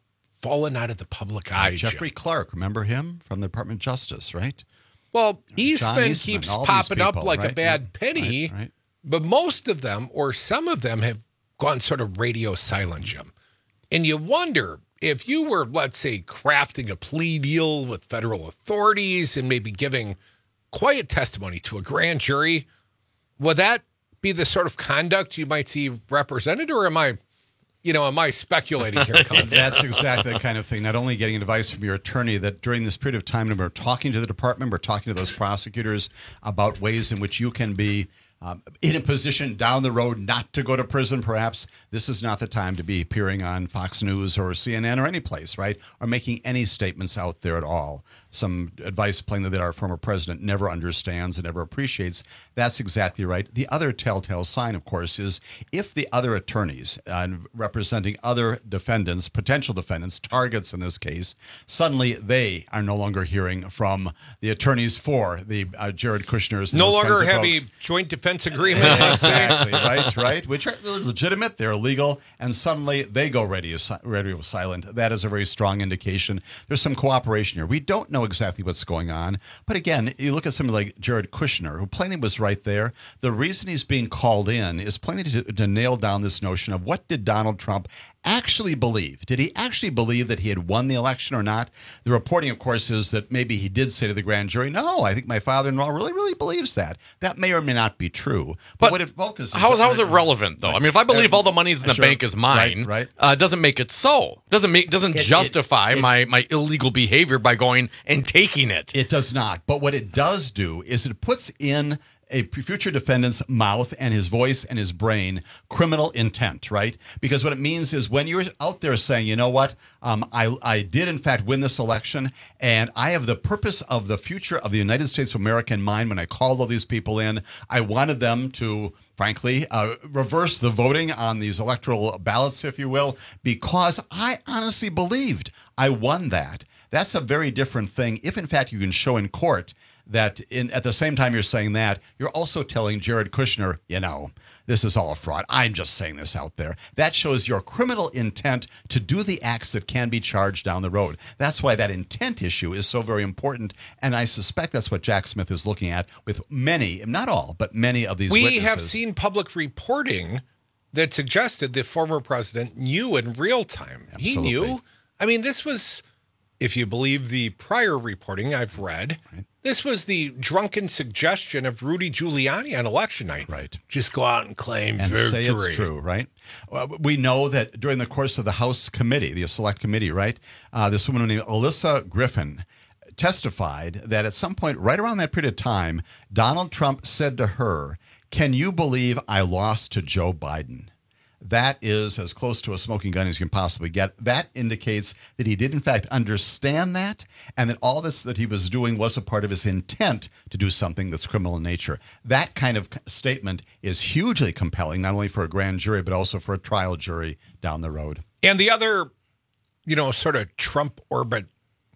Speaker 13: fallen out of the public eye.
Speaker 14: Jeffrey
Speaker 13: Jim.
Speaker 14: Clark, remember him from the Department of Justice, right?
Speaker 13: Well,
Speaker 14: John
Speaker 13: Eastman,
Speaker 14: Eastman,
Speaker 13: keeps
Speaker 14: all these
Speaker 13: popping up
Speaker 14: people,
Speaker 13: like
Speaker 14: right?
Speaker 13: a bad
Speaker 14: Yeah.
Speaker 13: penny,
Speaker 14: Right, right.
Speaker 13: but most of them, or some of them, have gone sort of radio silent, Jim. And you wonder if you were, let's say, crafting a plea deal with federal authorities and maybe giving quiet testimony to a grand jury, would that be the sort of conduct you might see represented, or am I, you know, am I speculating here?
Speaker 14: That's exactly the kind of thing. Not only getting advice from your attorney, that during this period of time, we're talking to the department, we're talking to those prosecutors about ways in which you can be um, in a position down the road not to go to prison, perhaps. This is not the time to be appearing on Fox News or C N N or any place, right? Or making any statements out there at all. Some advice plainly that our former president never understands and never appreciates. That's exactly right. The other telltale sign, of course, is if the other attorneys uh, representing other defendants, potential defendants, targets in this case, suddenly they are no longer hearing from the attorneys for the uh, Jared Kushner's.
Speaker 13: No
Speaker 14: those
Speaker 13: longer
Speaker 14: kinds of
Speaker 13: have
Speaker 14: folks.
Speaker 13: a joint defense agreement.
Speaker 14: Exactly, right, right. Which are legitimate, they're legal, and suddenly they go radio, radio silent. That is a very strong indication. There's some cooperation here. We don't know exactly what's going on, but again, you look at somebody like Jared Kushner, who plainly was right there. The reason he's being called in is plainly to, to nail down this notion of what did Donald Trump actually believe? Did he actually believe that he had won the election or not? The reporting, of course, is that maybe he did say to the grand jury, no, I think my father-in-law really, really believes that. That may or may not be true. But,
Speaker 15: But
Speaker 14: what it focuses
Speaker 15: How is, how is it relevant, though? I mean, if I believe all the money's in the
Speaker 14: Sure.
Speaker 15: bank is mine,
Speaker 14: Right, right.
Speaker 15: Uh, doesn't make it so. Doesn't make doesn't
Speaker 14: It- it-
Speaker 15: justify
Speaker 14: it-
Speaker 15: my, my illegal behavior by going and taking it.
Speaker 14: It does not. But what it does do is it puts in a future defendant's mouth and his voice and his brain criminal intent, right? Because what it means is when you're out there saying, you know what, um, I, I did in fact win this election, and I have the purpose of the future of the United States of America in mind when I called all these people in. I wanted them to, frankly, uh, reverse the voting on these electoral ballots, if you will, because I honestly believed I won that. That's a very different thing. If, in fact, you can show in court that in, at the same time you're saying that, you're also telling Jared Kushner, you know, this is all a fraud. I'm just saying this out there. That shows your criminal intent to do the acts that can be charged down the road. That's why that intent issue is so very important. And I suspect that's what Jack Smith is looking at with many, not all, but many of these
Speaker 13: we
Speaker 14: witnesses.
Speaker 13: have seen public reporting that suggested the former president knew in real time. He
Speaker 14: Absolutely.
Speaker 13: knew. I mean, this was, if you believe the prior reporting I've read, right. This was the drunken suggestion of Rudy Giuliani on election night.
Speaker 14: Right.
Speaker 13: Just go out and claim
Speaker 14: and
Speaker 13: victory.
Speaker 14: say it's true, right? Uh, we know that during the course of the House committee, the select committee, right, uh, this woman named Alyssa Griffin testified that at some point right around that period of time, Donald Trump said to her, can you believe I lost to Joe Biden? That is as close to a smoking gun as you can possibly get. That indicates that he did, in fact, understand that, and that all this that he was doing was a part of his intent to do something that's criminal in nature. That kind of statement is hugely compelling, not only for a grand jury, but also for a trial jury down the road.
Speaker 13: And the other, you know, sort of Trump orbit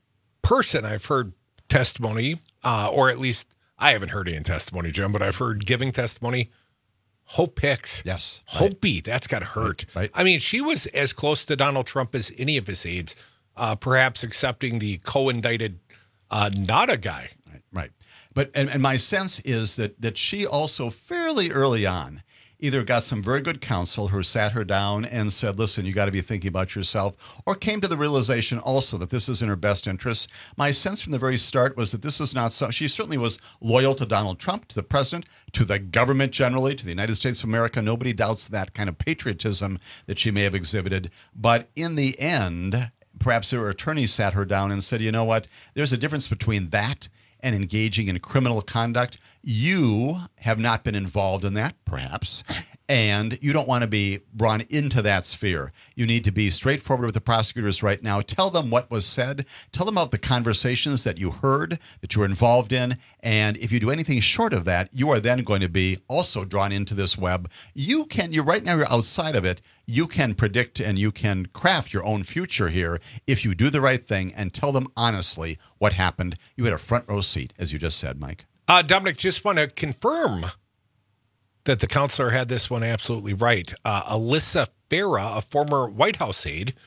Speaker 13: person I've heard testimony, uh, or at least I haven't heard any testimony, Jim, but I've heard giving testimony. Hope Hicks.
Speaker 14: Yes.
Speaker 13: Hope B. That's got hurt.
Speaker 14: Right, right.
Speaker 13: I mean, she was as close to Donald Trump as any of his aides, uh, perhaps accepting the co-indicted uh, Nada guy.
Speaker 14: Right. Right. But and, and my sense is that that she also fairly early on either got some very good counsel who sat her down and said, listen, you got to be thinking about yourself, or came to the realization also that this is in her best interest. My sense from the very start was that this is not so. She certainly was loyal to Donald Trump, to the president, to the government generally, to the United States of America. Nobody doubts that kind of patriotism that she may have exhibited. But in the end, perhaps her attorney sat her down and said, you know what, there's a difference between that and engaging in criminal conduct. You have not been involved in that, perhaps, and you don't want to be brought into that sphere. You need to be straightforward with the prosecutors right now. Tell them what was said. Tell them about the conversations that you heard, that you were involved in, and if you do anything short of that, you are then going to be also drawn into this web. You can, you're right now, you're outside of it. You can predict and you can craft your own future here if you do the right thing and tell them honestly what happened. You had a front row seat, as you just said, Mike.
Speaker 13: Uh, Dominic, just want to confirm that the counselor had this one absolutely right. Uh, Alyssa Farah, a former White House aide,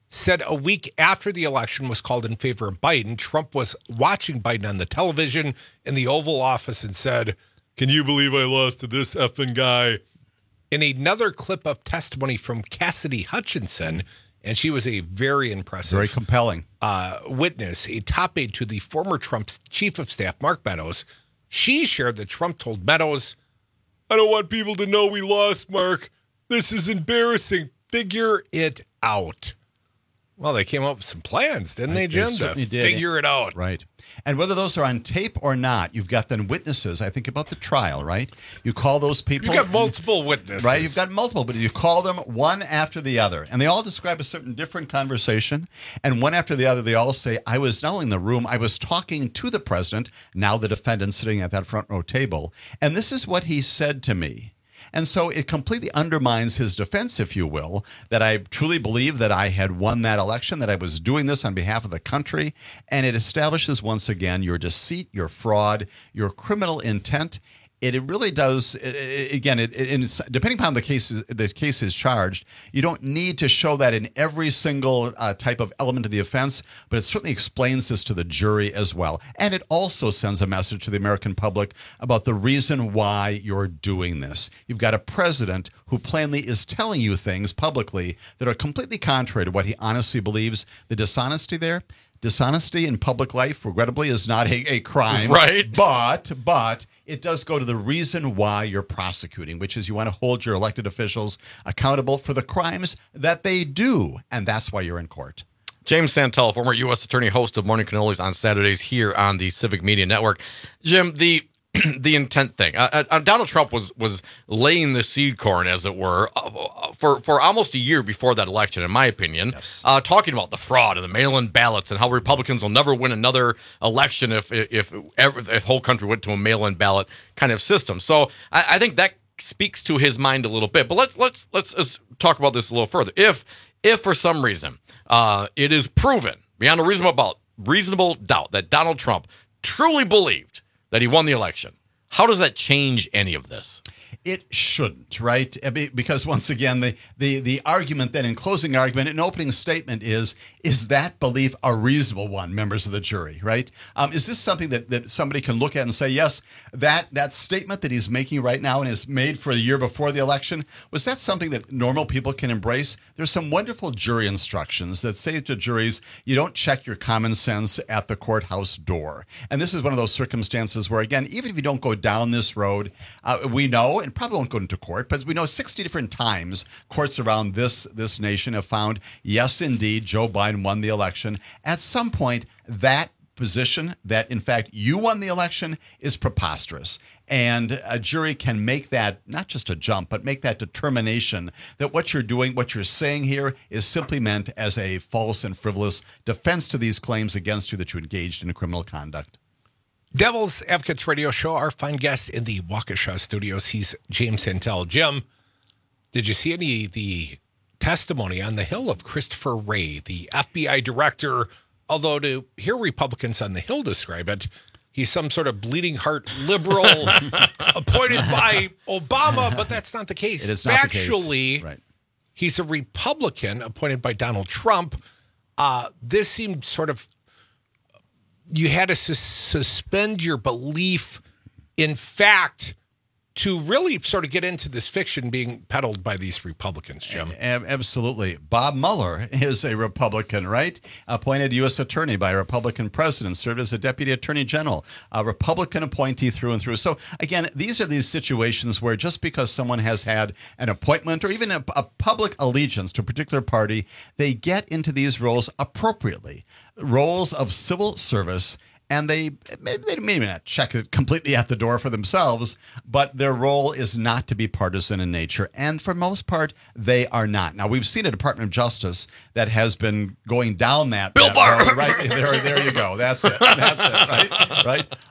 Speaker 13: said a week after the election was called in favor of Biden, Trump was watching Biden on the television in the Oval Office and said, "Can you believe I lost to this effing guy?" In another clip of testimony from Cassidy Hutchinson, and she was a very impressive,
Speaker 14: very compelling
Speaker 13: uh, witness, a top aide to the former Trump's chief of staff, Mark Meadows. She shared that Trump told Meadows, "I don't want people to know we lost, Mark. This is embarrassing. Figure it out." Well, they came up with some plans, didn't they, Jim?
Speaker 14: They certainly
Speaker 13: to
Speaker 14: did.
Speaker 13: Figure it out.
Speaker 14: Right. And whether those are on tape or not, you've got then witnesses. I think about the trial, right? You call those people.
Speaker 13: You've got multiple witnesses.
Speaker 14: Right? You've got multiple, but you call them one after the other. And they all describe a certain different conversation. And one after the other, they all say, I was not only in the room, I was talking to the president, now the defendant sitting at that front row table. And this is what he said to me. And so it completely undermines his defense, if you will, that I truly believe that I had won that election, that I was doing this on behalf of the country. And it establishes once again your deceit, your fraud, your criminal intent. It, it really does. It, again, it, it, it's, depending upon the case, the case is charged, you don't need to show that in every single uh, type of element of the offense, but it certainly explains this to the jury as well. And it also sends a message to the American public about the reason why you're doing this. You've got a president who plainly is telling you things publicly that are completely contrary to what he honestly believes. The dishonesty there. Dishonesty in public life, regrettably, is not a, a crime.
Speaker 15: Right.
Speaker 14: But, but it does go to the reason why you're prosecuting, which is you want to hold your elected officials accountable for the crimes that they do. And that's why you're in court.
Speaker 15: James Santel, former U S attorney, host of Morning Cannolis on Saturdays here on the Civic Media Network. Jim, the the intent thing. Uh, uh, Donald Trump was was laying the seed corn, as it were, uh, for, for almost a year before that election, in my opinion, yes. uh, talking about the fraud and the mail-in ballots and how Republicans will never win another election if if if the whole country went to a mail-in ballot kind of system. So I, I think that speaks to his mind a little bit. But let's let's let's, let's talk about this a little further. If if for some reason uh, it is proven beyond a reasonable reasonable doubt that Donald Trump truly believed that he won the election, how does that change any of this?
Speaker 14: It shouldn't, right? Because once again, the, the, the argument then in closing argument, an opening statement is, is that belief a reasonable one, members of the jury, right? Um, is this something that, that somebody can look at and say, yes, that, that statement that he's making right now and is made for a year before the election, was that something that normal people can embrace? There's some wonderful jury instructions that say to juries, you don't check your common sense at the courthouse door. And this is one of those circumstances where, again, even if you don't go down this road, uh, we know, and probably won't go into court, but we know sixty different times courts around this this nation have found, yes, indeed, Joe Biden won the election. At some point, that position that, in fact, you won the election is preposterous. And a jury can make that, not just a jump, but make that determination that what you're doing, what you're saying here is simply meant as a false and frivolous defense to these claims against you that you engaged in criminal conduct.
Speaker 13: Devil's Advocates Radio Show, our fine guest in the Waukesha studios, he's James Santel. Jim, did you see any of the testimony on the Hill of Christopher Wray, the F B I director? Although to hear Republicans on the Hill describe it, he's some sort of bleeding heart liberal appointed by Obama, but that's not the case.
Speaker 14: It is not
Speaker 13: Actually,
Speaker 14: the case. Right.
Speaker 13: He's a Republican appointed by Donald Trump. Uh, this seemed sort of, you had to sus- suspend your belief in fact to really sort of get into this fiction being peddled by these Republicans, Jim.
Speaker 14: A- absolutely. Bob Mueller is a Republican, right? Appointed U S attorney by a Republican president, served as a deputy attorney general, a Republican appointee through and through. So again, these are these situations where just because someone has had an appointment or even a, a public allegiance to a particular party, they get into these roles appropriately, roles of civil service. And they, they maybe not check it completely at the door for themselves, but their role is not to be partisan in nature. And for most part, they are not. Now, we've seen a Department of Justice that has been going down that.
Speaker 15: Bill
Speaker 14: that
Speaker 15: Barr.
Speaker 14: road, right? There, there you go. That's it. That's it, right? Right?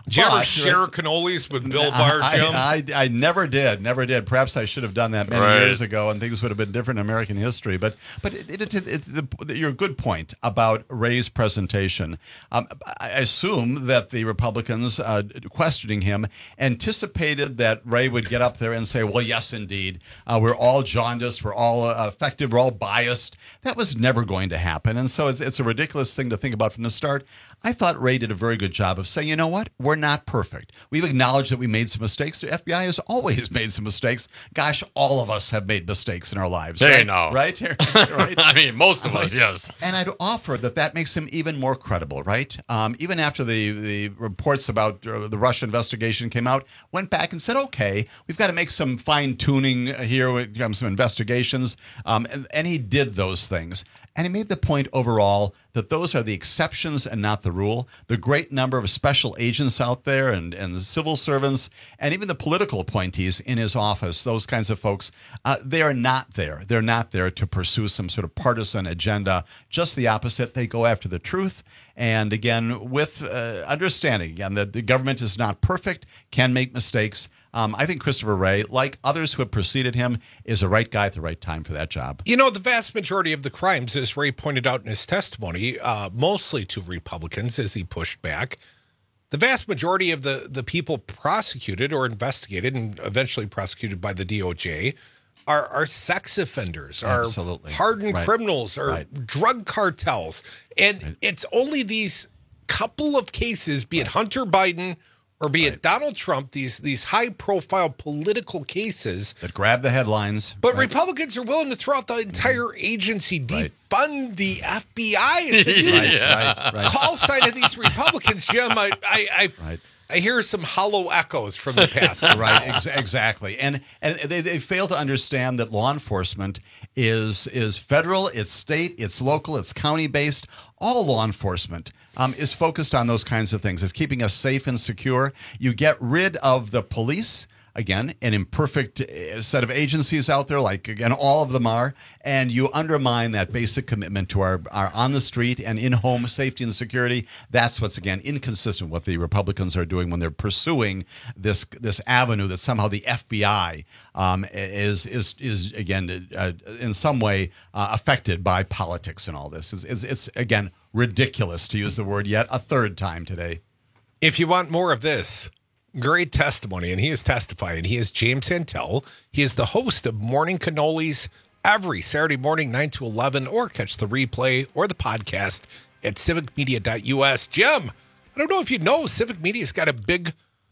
Speaker 13: Did you ever
Speaker 14: But-
Speaker 13: share cannolis with Bill Barr,
Speaker 14: I,
Speaker 13: Jim?
Speaker 14: I, I, I never did, never did. Perhaps I should have done that many
Speaker 13: Right.
Speaker 14: years ago, and things would have been different in American history. But, but it, it, it, it, the, your good point about Ray's presentation. Um, I assume that the Republicans uh, questioning him anticipated that Ray would get up there and say, "Well, yes, indeed, uh, we're all jaundiced, we're all uh, affected, we're all biased." That was never going to happen, and so it's, it's a ridiculous thing to think about from the start. I thought Ray did a very good job of saying, you know what, we're not perfect. We've acknowledged that we made some mistakes. The F B I has always made some mistakes. Gosh, all of us have made mistakes in our lives.
Speaker 15: Hey,
Speaker 14: right?
Speaker 15: no.
Speaker 14: Right? right?
Speaker 15: I mean, most of us, yes.
Speaker 14: And I'd offer that that makes him even more credible, right? Um, even after the, the reports about uh, the Russia investigation came out, went back and said, okay, we've got to make some fine-tuning here, with um, some investigations. Um, and, and he did those things. And he made the point overall that those are the exceptions and not the rule. The great number of special agents out there and, and the civil servants and even the political appointees in his office, those kinds of folks, uh, they are not there. They're not there to pursue some sort of partisan agenda. Just the opposite. They go after the truth. And again, with uh, understanding, again, that the government is not perfect, can make mistakes. Um, I think Christopher Wray, like others who have preceded him, is the right guy at the right time for that job.
Speaker 13: You know, the vast majority of the crimes, as Ray pointed out in his testimony, uh, mostly to Republicans as he pushed back, the vast majority of the, the people prosecuted or investigated and eventually prosecuted by the D O J are, are sex offenders, are
Speaker 14: Absolutely.
Speaker 13: hardened
Speaker 14: Right.
Speaker 13: criminals, or
Speaker 14: Right.
Speaker 13: drug cartels. And
Speaker 14: Right.
Speaker 13: it's only these couple of cases, be it Hunter Biden or be it Donald Trump, these these high-profile political cases
Speaker 14: that grab the headlines.
Speaker 13: But right. Republicans are willing to throw out the entire agency, defund the F B I. Is the new
Speaker 14: Right, right, right.
Speaker 13: call sign of these Republicans, Jim. I I I,
Speaker 14: Right.
Speaker 13: I hear some hollow echoes from the past.
Speaker 14: Right, ex- exactly. And and they, they fail to understand that law enforcement is is federal, it's state, it's local, it's county based. All law enforcement um, is focused on those kinds of things. It's keeping us safe and secure. You get rid of the police. Again, an imperfect uh, set of agencies out there, like, again, all of them are, and you undermine that basic commitment to our, our on-the-street and in-home safety and security. That's what's, again, inconsistent with what the Republicans are doing when they're pursuing this this avenue that somehow the F B I um, is, is, is again, uh, in some way uh, affected by politics and all this. It's, it's, it's, again, ridiculous, to use the word yet a third time today.
Speaker 13: If you want more of this, great testimony, and he is testifying. He is James Santel. He is the host of Morning Cannolis every Saturday morning, nine to eleven, or catch the replay or the podcast at civic media dot U S. Jim, I don't know if you know, Civic Media's got a big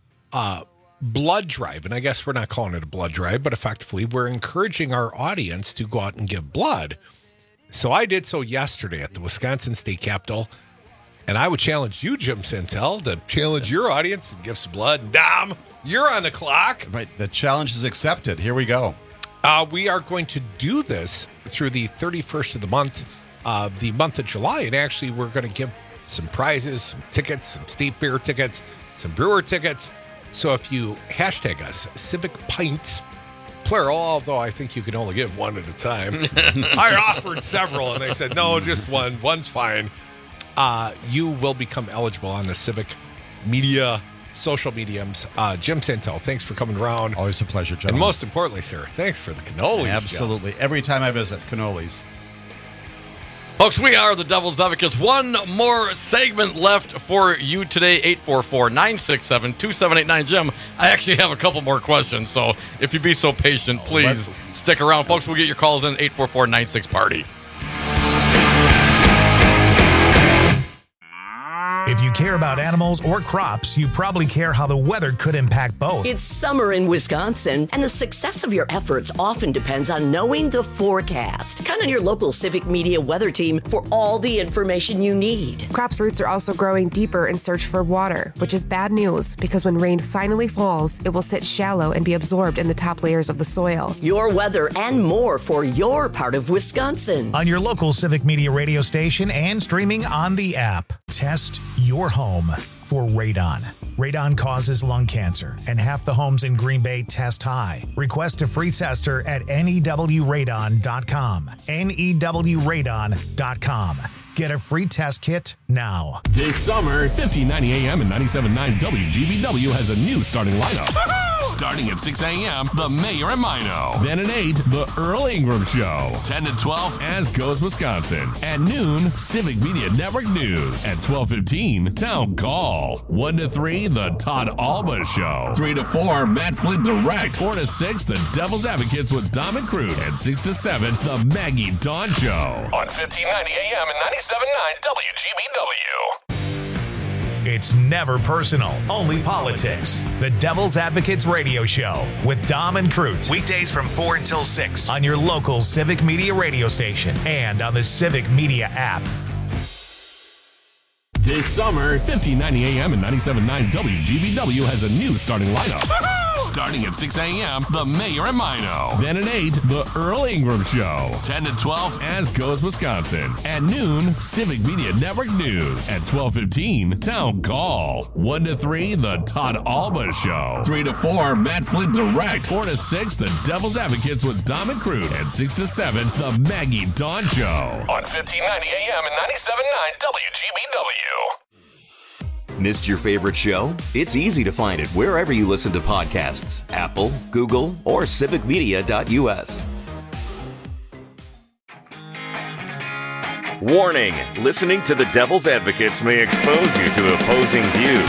Speaker 13: uh, blood drive, and I guess we're not calling it a blood drive, but effectively we're encouraging our audience to go out and give blood. So I did so yesterday at the Wisconsin State Capitol. And I would challenge you, Jim Santel, to challenge your audience and give some blood. And Dom, you're on the clock.
Speaker 14: Right. The challenge is accepted. Here we go.
Speaker 13: Uh, we are going to do this through the thirty-first of the month, uh, the month of July. And actually, we're going to give some prizes, some tickets, some state fair tickets, some brewer tickets. So if you hashtag us, Civic Pints, plural, although I think you can only give one at a time. I offered several, and they said, no, just one. One's fine. Uh, you will become eligible on the Civic Media social mediums. Uh, Jim Santel, thanks for coming around.
Speaker 14: Always a pleasure, John.
Speaker 13: And most importantly, sir, thanks for the cannolis.
Speaker 14: Absolutely.
Speaker 13: Jim.
Speaker 14: Every time I visit, cannolis.
Speaker 15: Folks, we are the Devil's Advocates. One more segment left for you today. eight four four, nine six seven, two seven eight nine. Jim, I actually have a couple more questions, so if you'd be so patient, please oh, stick around. Folks, we'll get your calls in eight four four, nine six, party.
Speaker 1: If you care about animals or crops, you probably care how the weather could impact both.
Speaker 19: It's summer in Wisconsin, and the success of your efforts often depends on knowing the forecast. Count on your local Civic Media weather team for all the information you need.
Speaker 20: Crops' roots are also growing deeper in search for water, which is bad news because when rain finally falls, it will sit shallow and be absorbed in the top layers of the soil.
Speaker 19: Your weather and more for your part of Wisconsin.
Speaker 1: On your local Civic Media radio station and streaming on the app. Test your home for radon. Radon causes lung cancer, and half the homes in Green Bay test high. Request a free tester at N E W radon dot com. N E W radon dot com. Get a free test kit now.
Speaker 5: This summer, fifteen ninety A M and ninety-seven point nine W G B W has a new starting lineup. Starting at six A M, The Mayor and Mino. Then at eight, The Earl Ingram Show. ten to twelve, As Goes Wisconsin. At noon, Civic Media Network News. At twelve fifteen, Town Call. one to three, The Todd Alba Show. three to four, Matt Flint Direct. four to six, The Devil's Advocates with Dom and Crude. And six to seven, The Maggie Dawn Show. On fifteen ninety A M and ninety-seven point nine W G B W.
Speaker 1: It's never personal, only politics. The Devil's Advocates Radio Show with Dom and Crute. Weekdays from four until six on your local Civic Media radio station and on the Civic Media app.
Speaker 5: This summer, fifteen ninety A M and ninety-seven point nine W G B W has a new starting lineup. Starting at six A M, The Mayor and Mino. Then at eight, The Earl Ingram Show. ten to twelve, As Goes Wisconsin. At noon, Civic Media Network News. At twelve fifteen, Town Call. one to three, The Todd Alba Show. three to four, Matt Flint Direct. four to six, The Devil's Advocates with Dom and Crude. And six to seven, The Maggie Dawn Show. On fifteen ninety A M and ninety-seven point nine W G B W.
Speaker 18: Missed your favorite show? It's easy to find it wherever you listen to podcasts. Apple, Google, or civic media dot U S.
Speaker 11: Warning, listening to the Devil's Advocates may expose you to opposing views.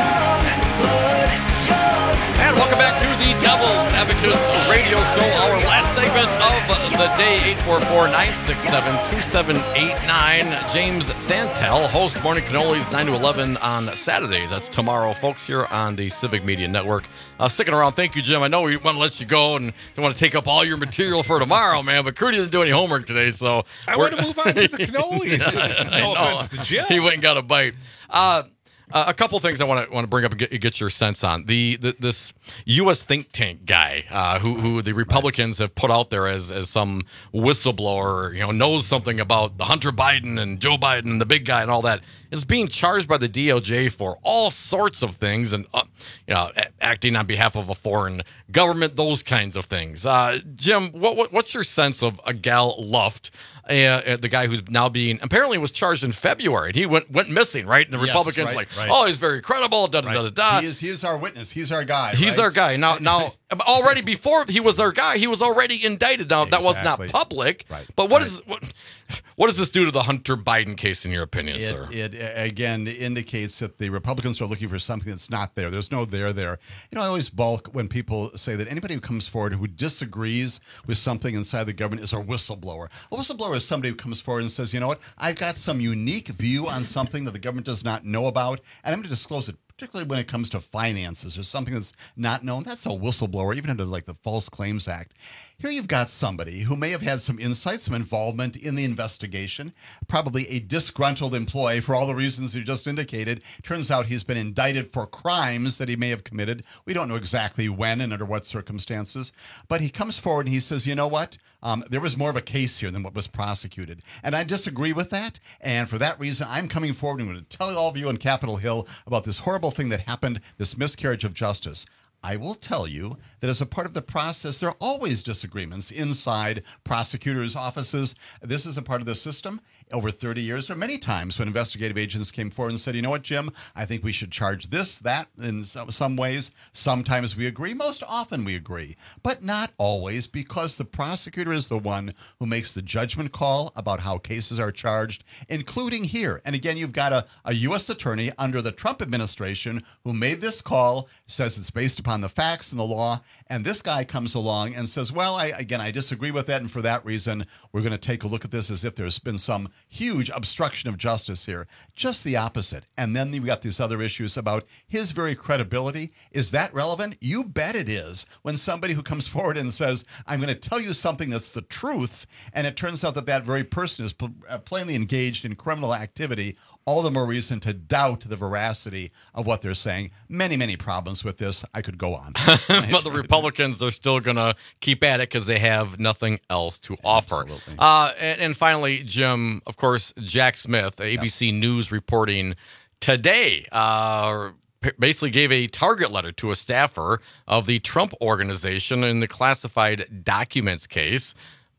Speaker 15: And welcome back to the Devil's Advocates Radio Show, our last segment of the day, eight four four, nine six seven, two seven eight nine. James Santel, host Morning Cannolis, nine to eleven on Saturdays. That's tomorrow, folks, here on the Civic Media Network. Uh, sticking around, thank you, Jim. I know we want to let you go and we want to take up all your material for tomorrow, man, but Crudy doesn't do any homework today, so...
Speaker 13: I want to move on to the cannolis. No offense to Jim.
Speaker 15: He went and got a bite. Uh... Uh, a couple things I want to want to bring up and get, get your sense on. The, the this U S think tank guy uh, who who the Republicans have put out there as as some whistleblower, you know, knows something about the Hunter Biden and Joe Biden and the big guy and all that, is being charged by the D O J for all sorts of things and uh, you know, a- acting on behalf of a foreign government, those kinds of things. Uh, Jim, what, what what's your sense of a Gal Luft? Uh, the guy who's now being apparently was charged in February and he went went missing, right? And the
Speaker 14: Yes,
Speaker 15: Republicans
Speaker 14: right,
Speaker 15: like,
Speaker 14: right.
Speaker 15: oh, he's very credible. Da da da da. da.
Speaker 14: He is, he is our witness. He's our guy.
Speaker 15: He's
Speaker 14: right?
Speaker 15: our guy. Now, now, already before he was our guy, he was already indicted. Now, that was not
Speaker 14: Exactly.
Speaker 15: public.
Speaker 14: Right,
Speaker 15: But what
Speaker 14: right.
Speaker 15: is what? What does this do to the Hunter Biden case, in your opinion,
Speaker 14: It,
Speaker 15: sir?
Speaker 14: it uh, again indicates that the Republicans are looking for something that's not there. There's no there there. You know, I always balk when people say that anybody who comes forward who disagrees with something inside the government is a whistleblower. A whistleblower is somebody who comes forward and says, you know what, I've got some unique view on something that the government does not know about, and I'm going to disclose it. Particularly when it comes to finances or something that's not known, that's a whistleblower, even under like the False Claims Act. Here you've got somebody who may have had some insight, some involvement in the investigation, probably a disgruntled employee for all the reasons you just indicated. Turns out he's been indicted for crimes that he may have committed. We don't know exactly when and under what circumstances, but he comes forward and he says, you know what? Um, there was more of a case here than what was prosecuted. And I disagree with that. And for that reason, I'm coming forward and I'm going to tell all of you on Capitol Hill about this horrible thing that happened, this miscarriage of justice. I will tell you that as a part of the process, there are always disagreements inside prosecutors' offices. This is a part of the system. Over thirty years, there are many times when investigative agents came forward and said, you know what, Jim, I think we should charge this, that, in some, some ways. Sometimes we agree. Most often we agree. But not always, because the prosecutor is the one who makes the judgment call about how cases are charged, including here. And again, you've got a, a U S attorney under the Trump administration who made this call, says it's based upon the facts and the law, and this guy comes along and says, well, I, again, I disagree with that, and for that reason, we're going to take a look at this as if there's been some huge obstruction of justice here. Just the opposite. And then we got these other issues about his very credibility. Is that relevant? You bet it is. When somebody who comes forward and says, I'm going to tell you something that's the truth, and it turns out that that very person is pl- plainly engaged in criminal activity, all the more reason to doubt the veracity of what they're saying. Many, many problems with this. I could go on.
Speaker 15: But the Republicans are still going to keep at it because they have nothing else to offer. Uh, and, and finally, Jim, of course, Jack Smith, A B C yep. News reporting today, uh, basically gave a target letter to a staffer of the Trump organization in the classified documents case.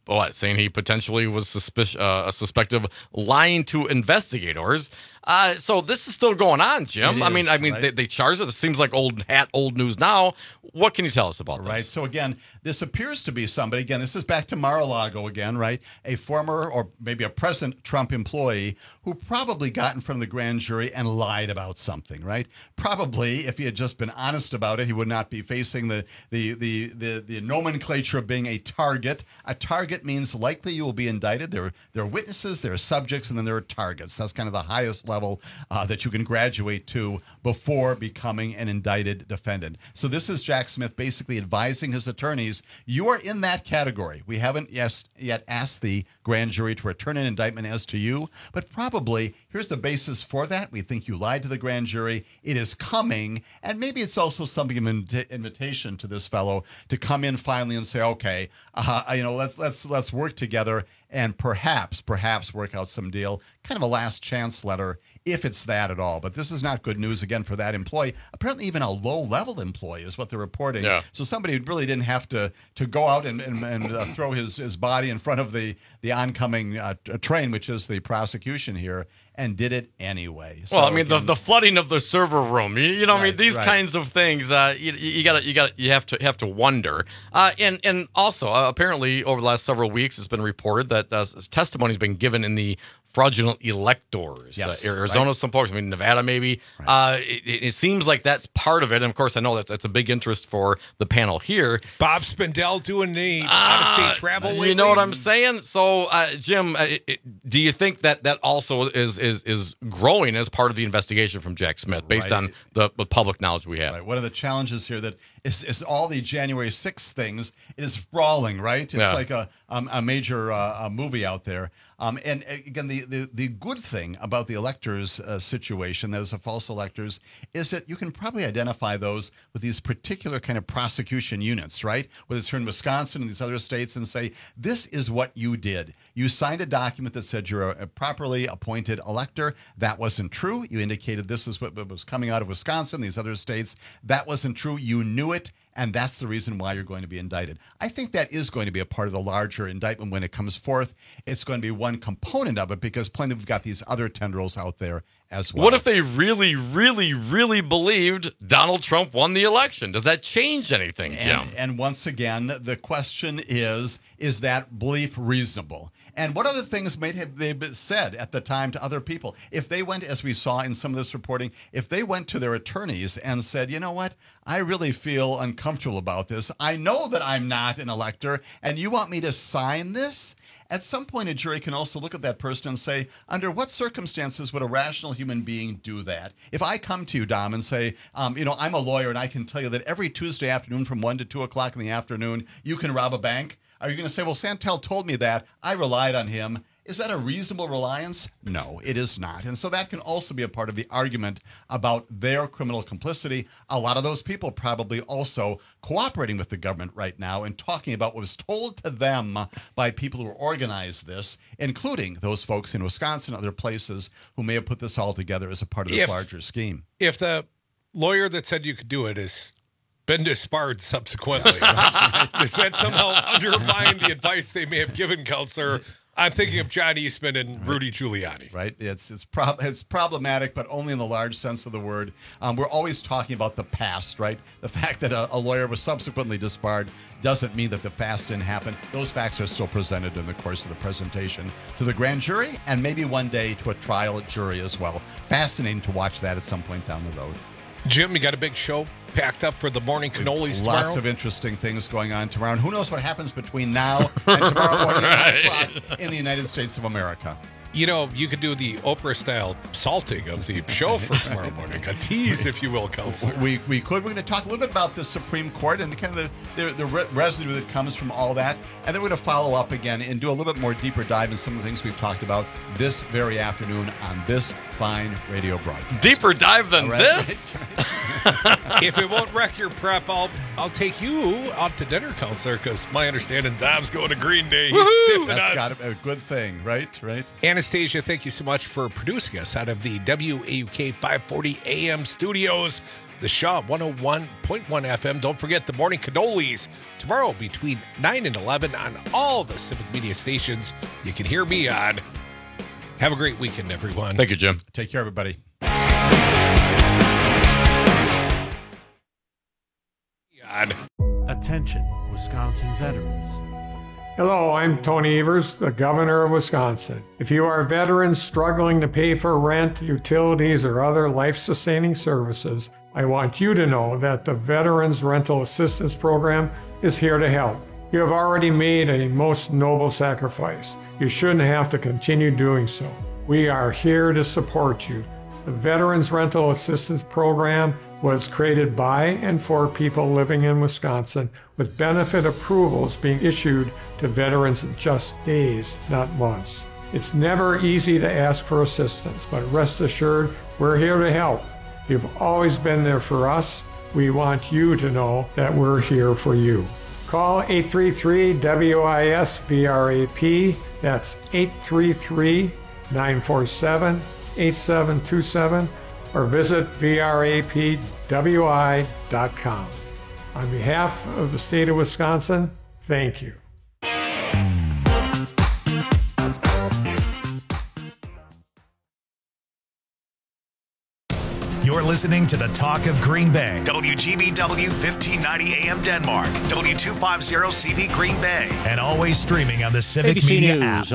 Speaker 15: what, saying he potentially was suspicious, uh, a suspect of lying to investigators. Uh, so this is still going on, Jim.
Speaker 14: It
Speaker 15: I mean,
Speaker 14: is,
Speaker 15: I mean,
Speaker 14: right?
Speaker 15: they, they charged it. It seems like old hat, old news now. What can you tell us about
Speaker 14: Right.
Speaker 15: this?
Speaker 14: So again, this appears to be somebody. Again, this is back to Mar-a-Lago again, right? A former or maybe a present Trump employee who probably got in front of the grand jury and lied about something, right? Probably, if he had just been honest about it, he would not be facing the the the the, the nomenclature of being a target. A target means likely you will be indicted. There, there are witnesses, there are subjects, and then there are targets. That's kind of the highest level uh, that you can graduate to before becoming an indicted defendant. So this is Jack Smith basically advising his attorneys, you are in that category. We haven't yes, yet asked the grand jury to return an indictment as to you, but probably here's the basis for that. We think you lied to the grand jury. It is coming, and maybe it's also something of an invitation to this fellow to come in finally and say, okay, uh, you know, let's let's let's work together and perhaps, perhaps work out some deal, kind of a last chance letter, if it's that at all. But this is not good news, again, for that employee. Apparently even a low-level employee is what they're reporting.
Speaker 15: Yeah.
Speaker 14: So somebody who really didn't have to to go out and, and, and uh, throw his, his body in front of the, the oncoming uh, train, which is the prosecution here, and did it anyway. So
Speaker 15: Well, I mean,
Speaker 14: again,
Speaker 15: the, the flooding of the server room, you, you know, I mean,
Speaker 14: Right,
Speaker 15: these
Speaker 14: right.
Speaker 15: kinds of things, uh, you, you gotta, you gotta, you have to, have to wonder. Uh, and, and also, uh, apparently, over the last several weeks, it's been reported that uh, testimony's been given in the fraudulent electors.
Speaker 14: Yes,
Speaker 15: uh, Arizona,
Speaker 14: right.
Speaker 15: some folks, I mean, Nevada, maybe. Uh, it, it seems like that's part of it. And of course, I know that that's a big interest for the panel here.
Speaker 13: Bob Spindell doing the
Speaker 15: Uh,
Speaker 13: out-of-state travel.
Speaker 15: You
Speaker 13: lately?
Speaker 15: know what I'm saying? So, uh, Jim, uh, it, it- do you think that that also is is is growing as part of the investigation from Jack Smith, based
Speaker 14: Right.
Speaker 15: on the, the public knowledge we have?
Speaker 14: Right. One of the challenges here that is, is all the January sixth things. It is sprawling, right? It's
Speaker 15: Yeah.
Speaker 14: like a um, a major uh, a movie out there. Um, and uh, again, the, the the good thing about the electors uh, situation, that is, the false electors, is that you can probably identify those with these particular kind of prosecution units, right? Whether it's here in Wisconsin and these other states, and say, this is what you did. You signed a document that said you're a, a properly appointed elector. That wasn't true. You indicated this is what was coming out of Wisconsin, these other states. That wasn't true. You knew it. And that's the reason why you're going to be indicted. I think that is going to be a part of the larger indictment when it comes forth. It's going to be one component of it because plainly we've got these other tendrils out there as well.
Speaker 15: What if they really, really, really believed Donald Trump won the election? Does that change anything, Jim?
Speaker 14: And, and once again, the question is, is that belief reasonable? And what other things may have they been said at the time to other people? If they went, as we saw in some of this reporting, if they went to their attorneys and said, you know what, I really feel uncomfortable about this. I know that I'm not an elector, and you want me to sign this? At some point, a jury can also look at that person and say, under what circumstances would a rational human being do that? If I come to you, Dom, and say, um, you know, I'm a lawyer, and I can tell you that every Tuesday afternoon from one to two o'clock in the afternoon, you can rob a bank. Are you going to say, well, Santel told me that. I relied on him. Is that a reasonable reliance? No, it is not. And so that can also be a part of the argument about their criminal complicity. A lot of those people probably also cooperating with the government right now and talking about what was told to them by people who organized this, including those folks in Wisconsin and other places who may have put this all together as a part of this
Speaker 13: If-
Speaker 14: larger scheme.
Speaker 13: If the lawyer that said you could do it is been disbarred subsequently, right? Does that somehow undermine the advice they may have given, Counselor? I'm thinking of John Eastman and Rudy Giuliani.
Speaker 14: Right. It's it's prob- it's problematic, but only in the large sense of the word. Um, we're always talking about the past, right? The fact that a, a lawyer was subsequently disbarred doesn't mean that the past didn't happen. Those facts are still presented in the course of the presentation to the grand jury and maybe one day to a trial jury as well. Fascinating to watch that at some point down the road.
Speaker 13: Jim, you got a big show packed up for the morning cannolis tomorrow?
Speaker 14: Lots of interesting things going on tomorrow. And who knows what happens between now and tomorrow morning at nine o'clock in the United States of America.
Speaker 13: You know, you could do the Oprah-style salting of the show for tomorrow morning. A tease, if you will, Counselor.
Speaker 14: We we could. We're going to talk a little bit about the Supreme Court and kind of the, the, the re- residue that comes from all that. And then we're going to follow up again and do a little bit more deeper dive in some of the things we've talked about this very afternoon on this fine radio broadcast.
Speaker 15: Deeper dive than
Speaker 14: All right,
Speaker 15: this?
Speaker 13: If it won't wreck your prep, I'll I'll take you out to dinner, Counselor, because my understanding Dom's going to Green Day. He's stiffing
Speaker 14: That's
Speaker 13: us.
Speaker 14: got a good thing, right? Right.
Speaker 13: Anastasia, thank you so much for producing us out of the W A U K five forty A M studios. The Shaw one oh one point one F M. Don't forget the morning cannolis tomorrow between nine and eleven on all the Civic Media stations you can hear me on. Have a great weekend, everyone.
Speaker 15: Thank you, Jim.
Speaker 14: Take care, everybody.
Speaker 16: Attention, Wisconsin veterans.
Speaker 17: Hello, I'm Tony Evers, the governor of Wisconsin. If you are veterans struggling to pay for rent, utilities, or other life-sustaining services, I want you to know that the Veterans Rental Assistance Program is here to help. You have already made a most noble sacrifice. You shouldn't have to continue doing so. We are here to support you. The Veterans Rental Assistance Program was created by and for people living in Wisconsin, with benefit approvals being issued to veterans in just days, not months. It's never easy to ask for assistance, but rest assured, we're here to help. You've always been there for us. We want you to know that we're here for you. Call eight three three W I S V R A P. That's eight three three, nine four seven, eight seven two seven, or visit V R A P W I dot com. On behalf of the state of Wisconsin, thank you.
Speaker 1: You're listening to the Talk of Green Bay. W G B W fifteen ninety A M Denmark. W two fifty C V Green Bay. And always streaming on the Civic
Speaker 16: A B C
Speaker 1: Media
Speaker 16: News
Speaker 1: app.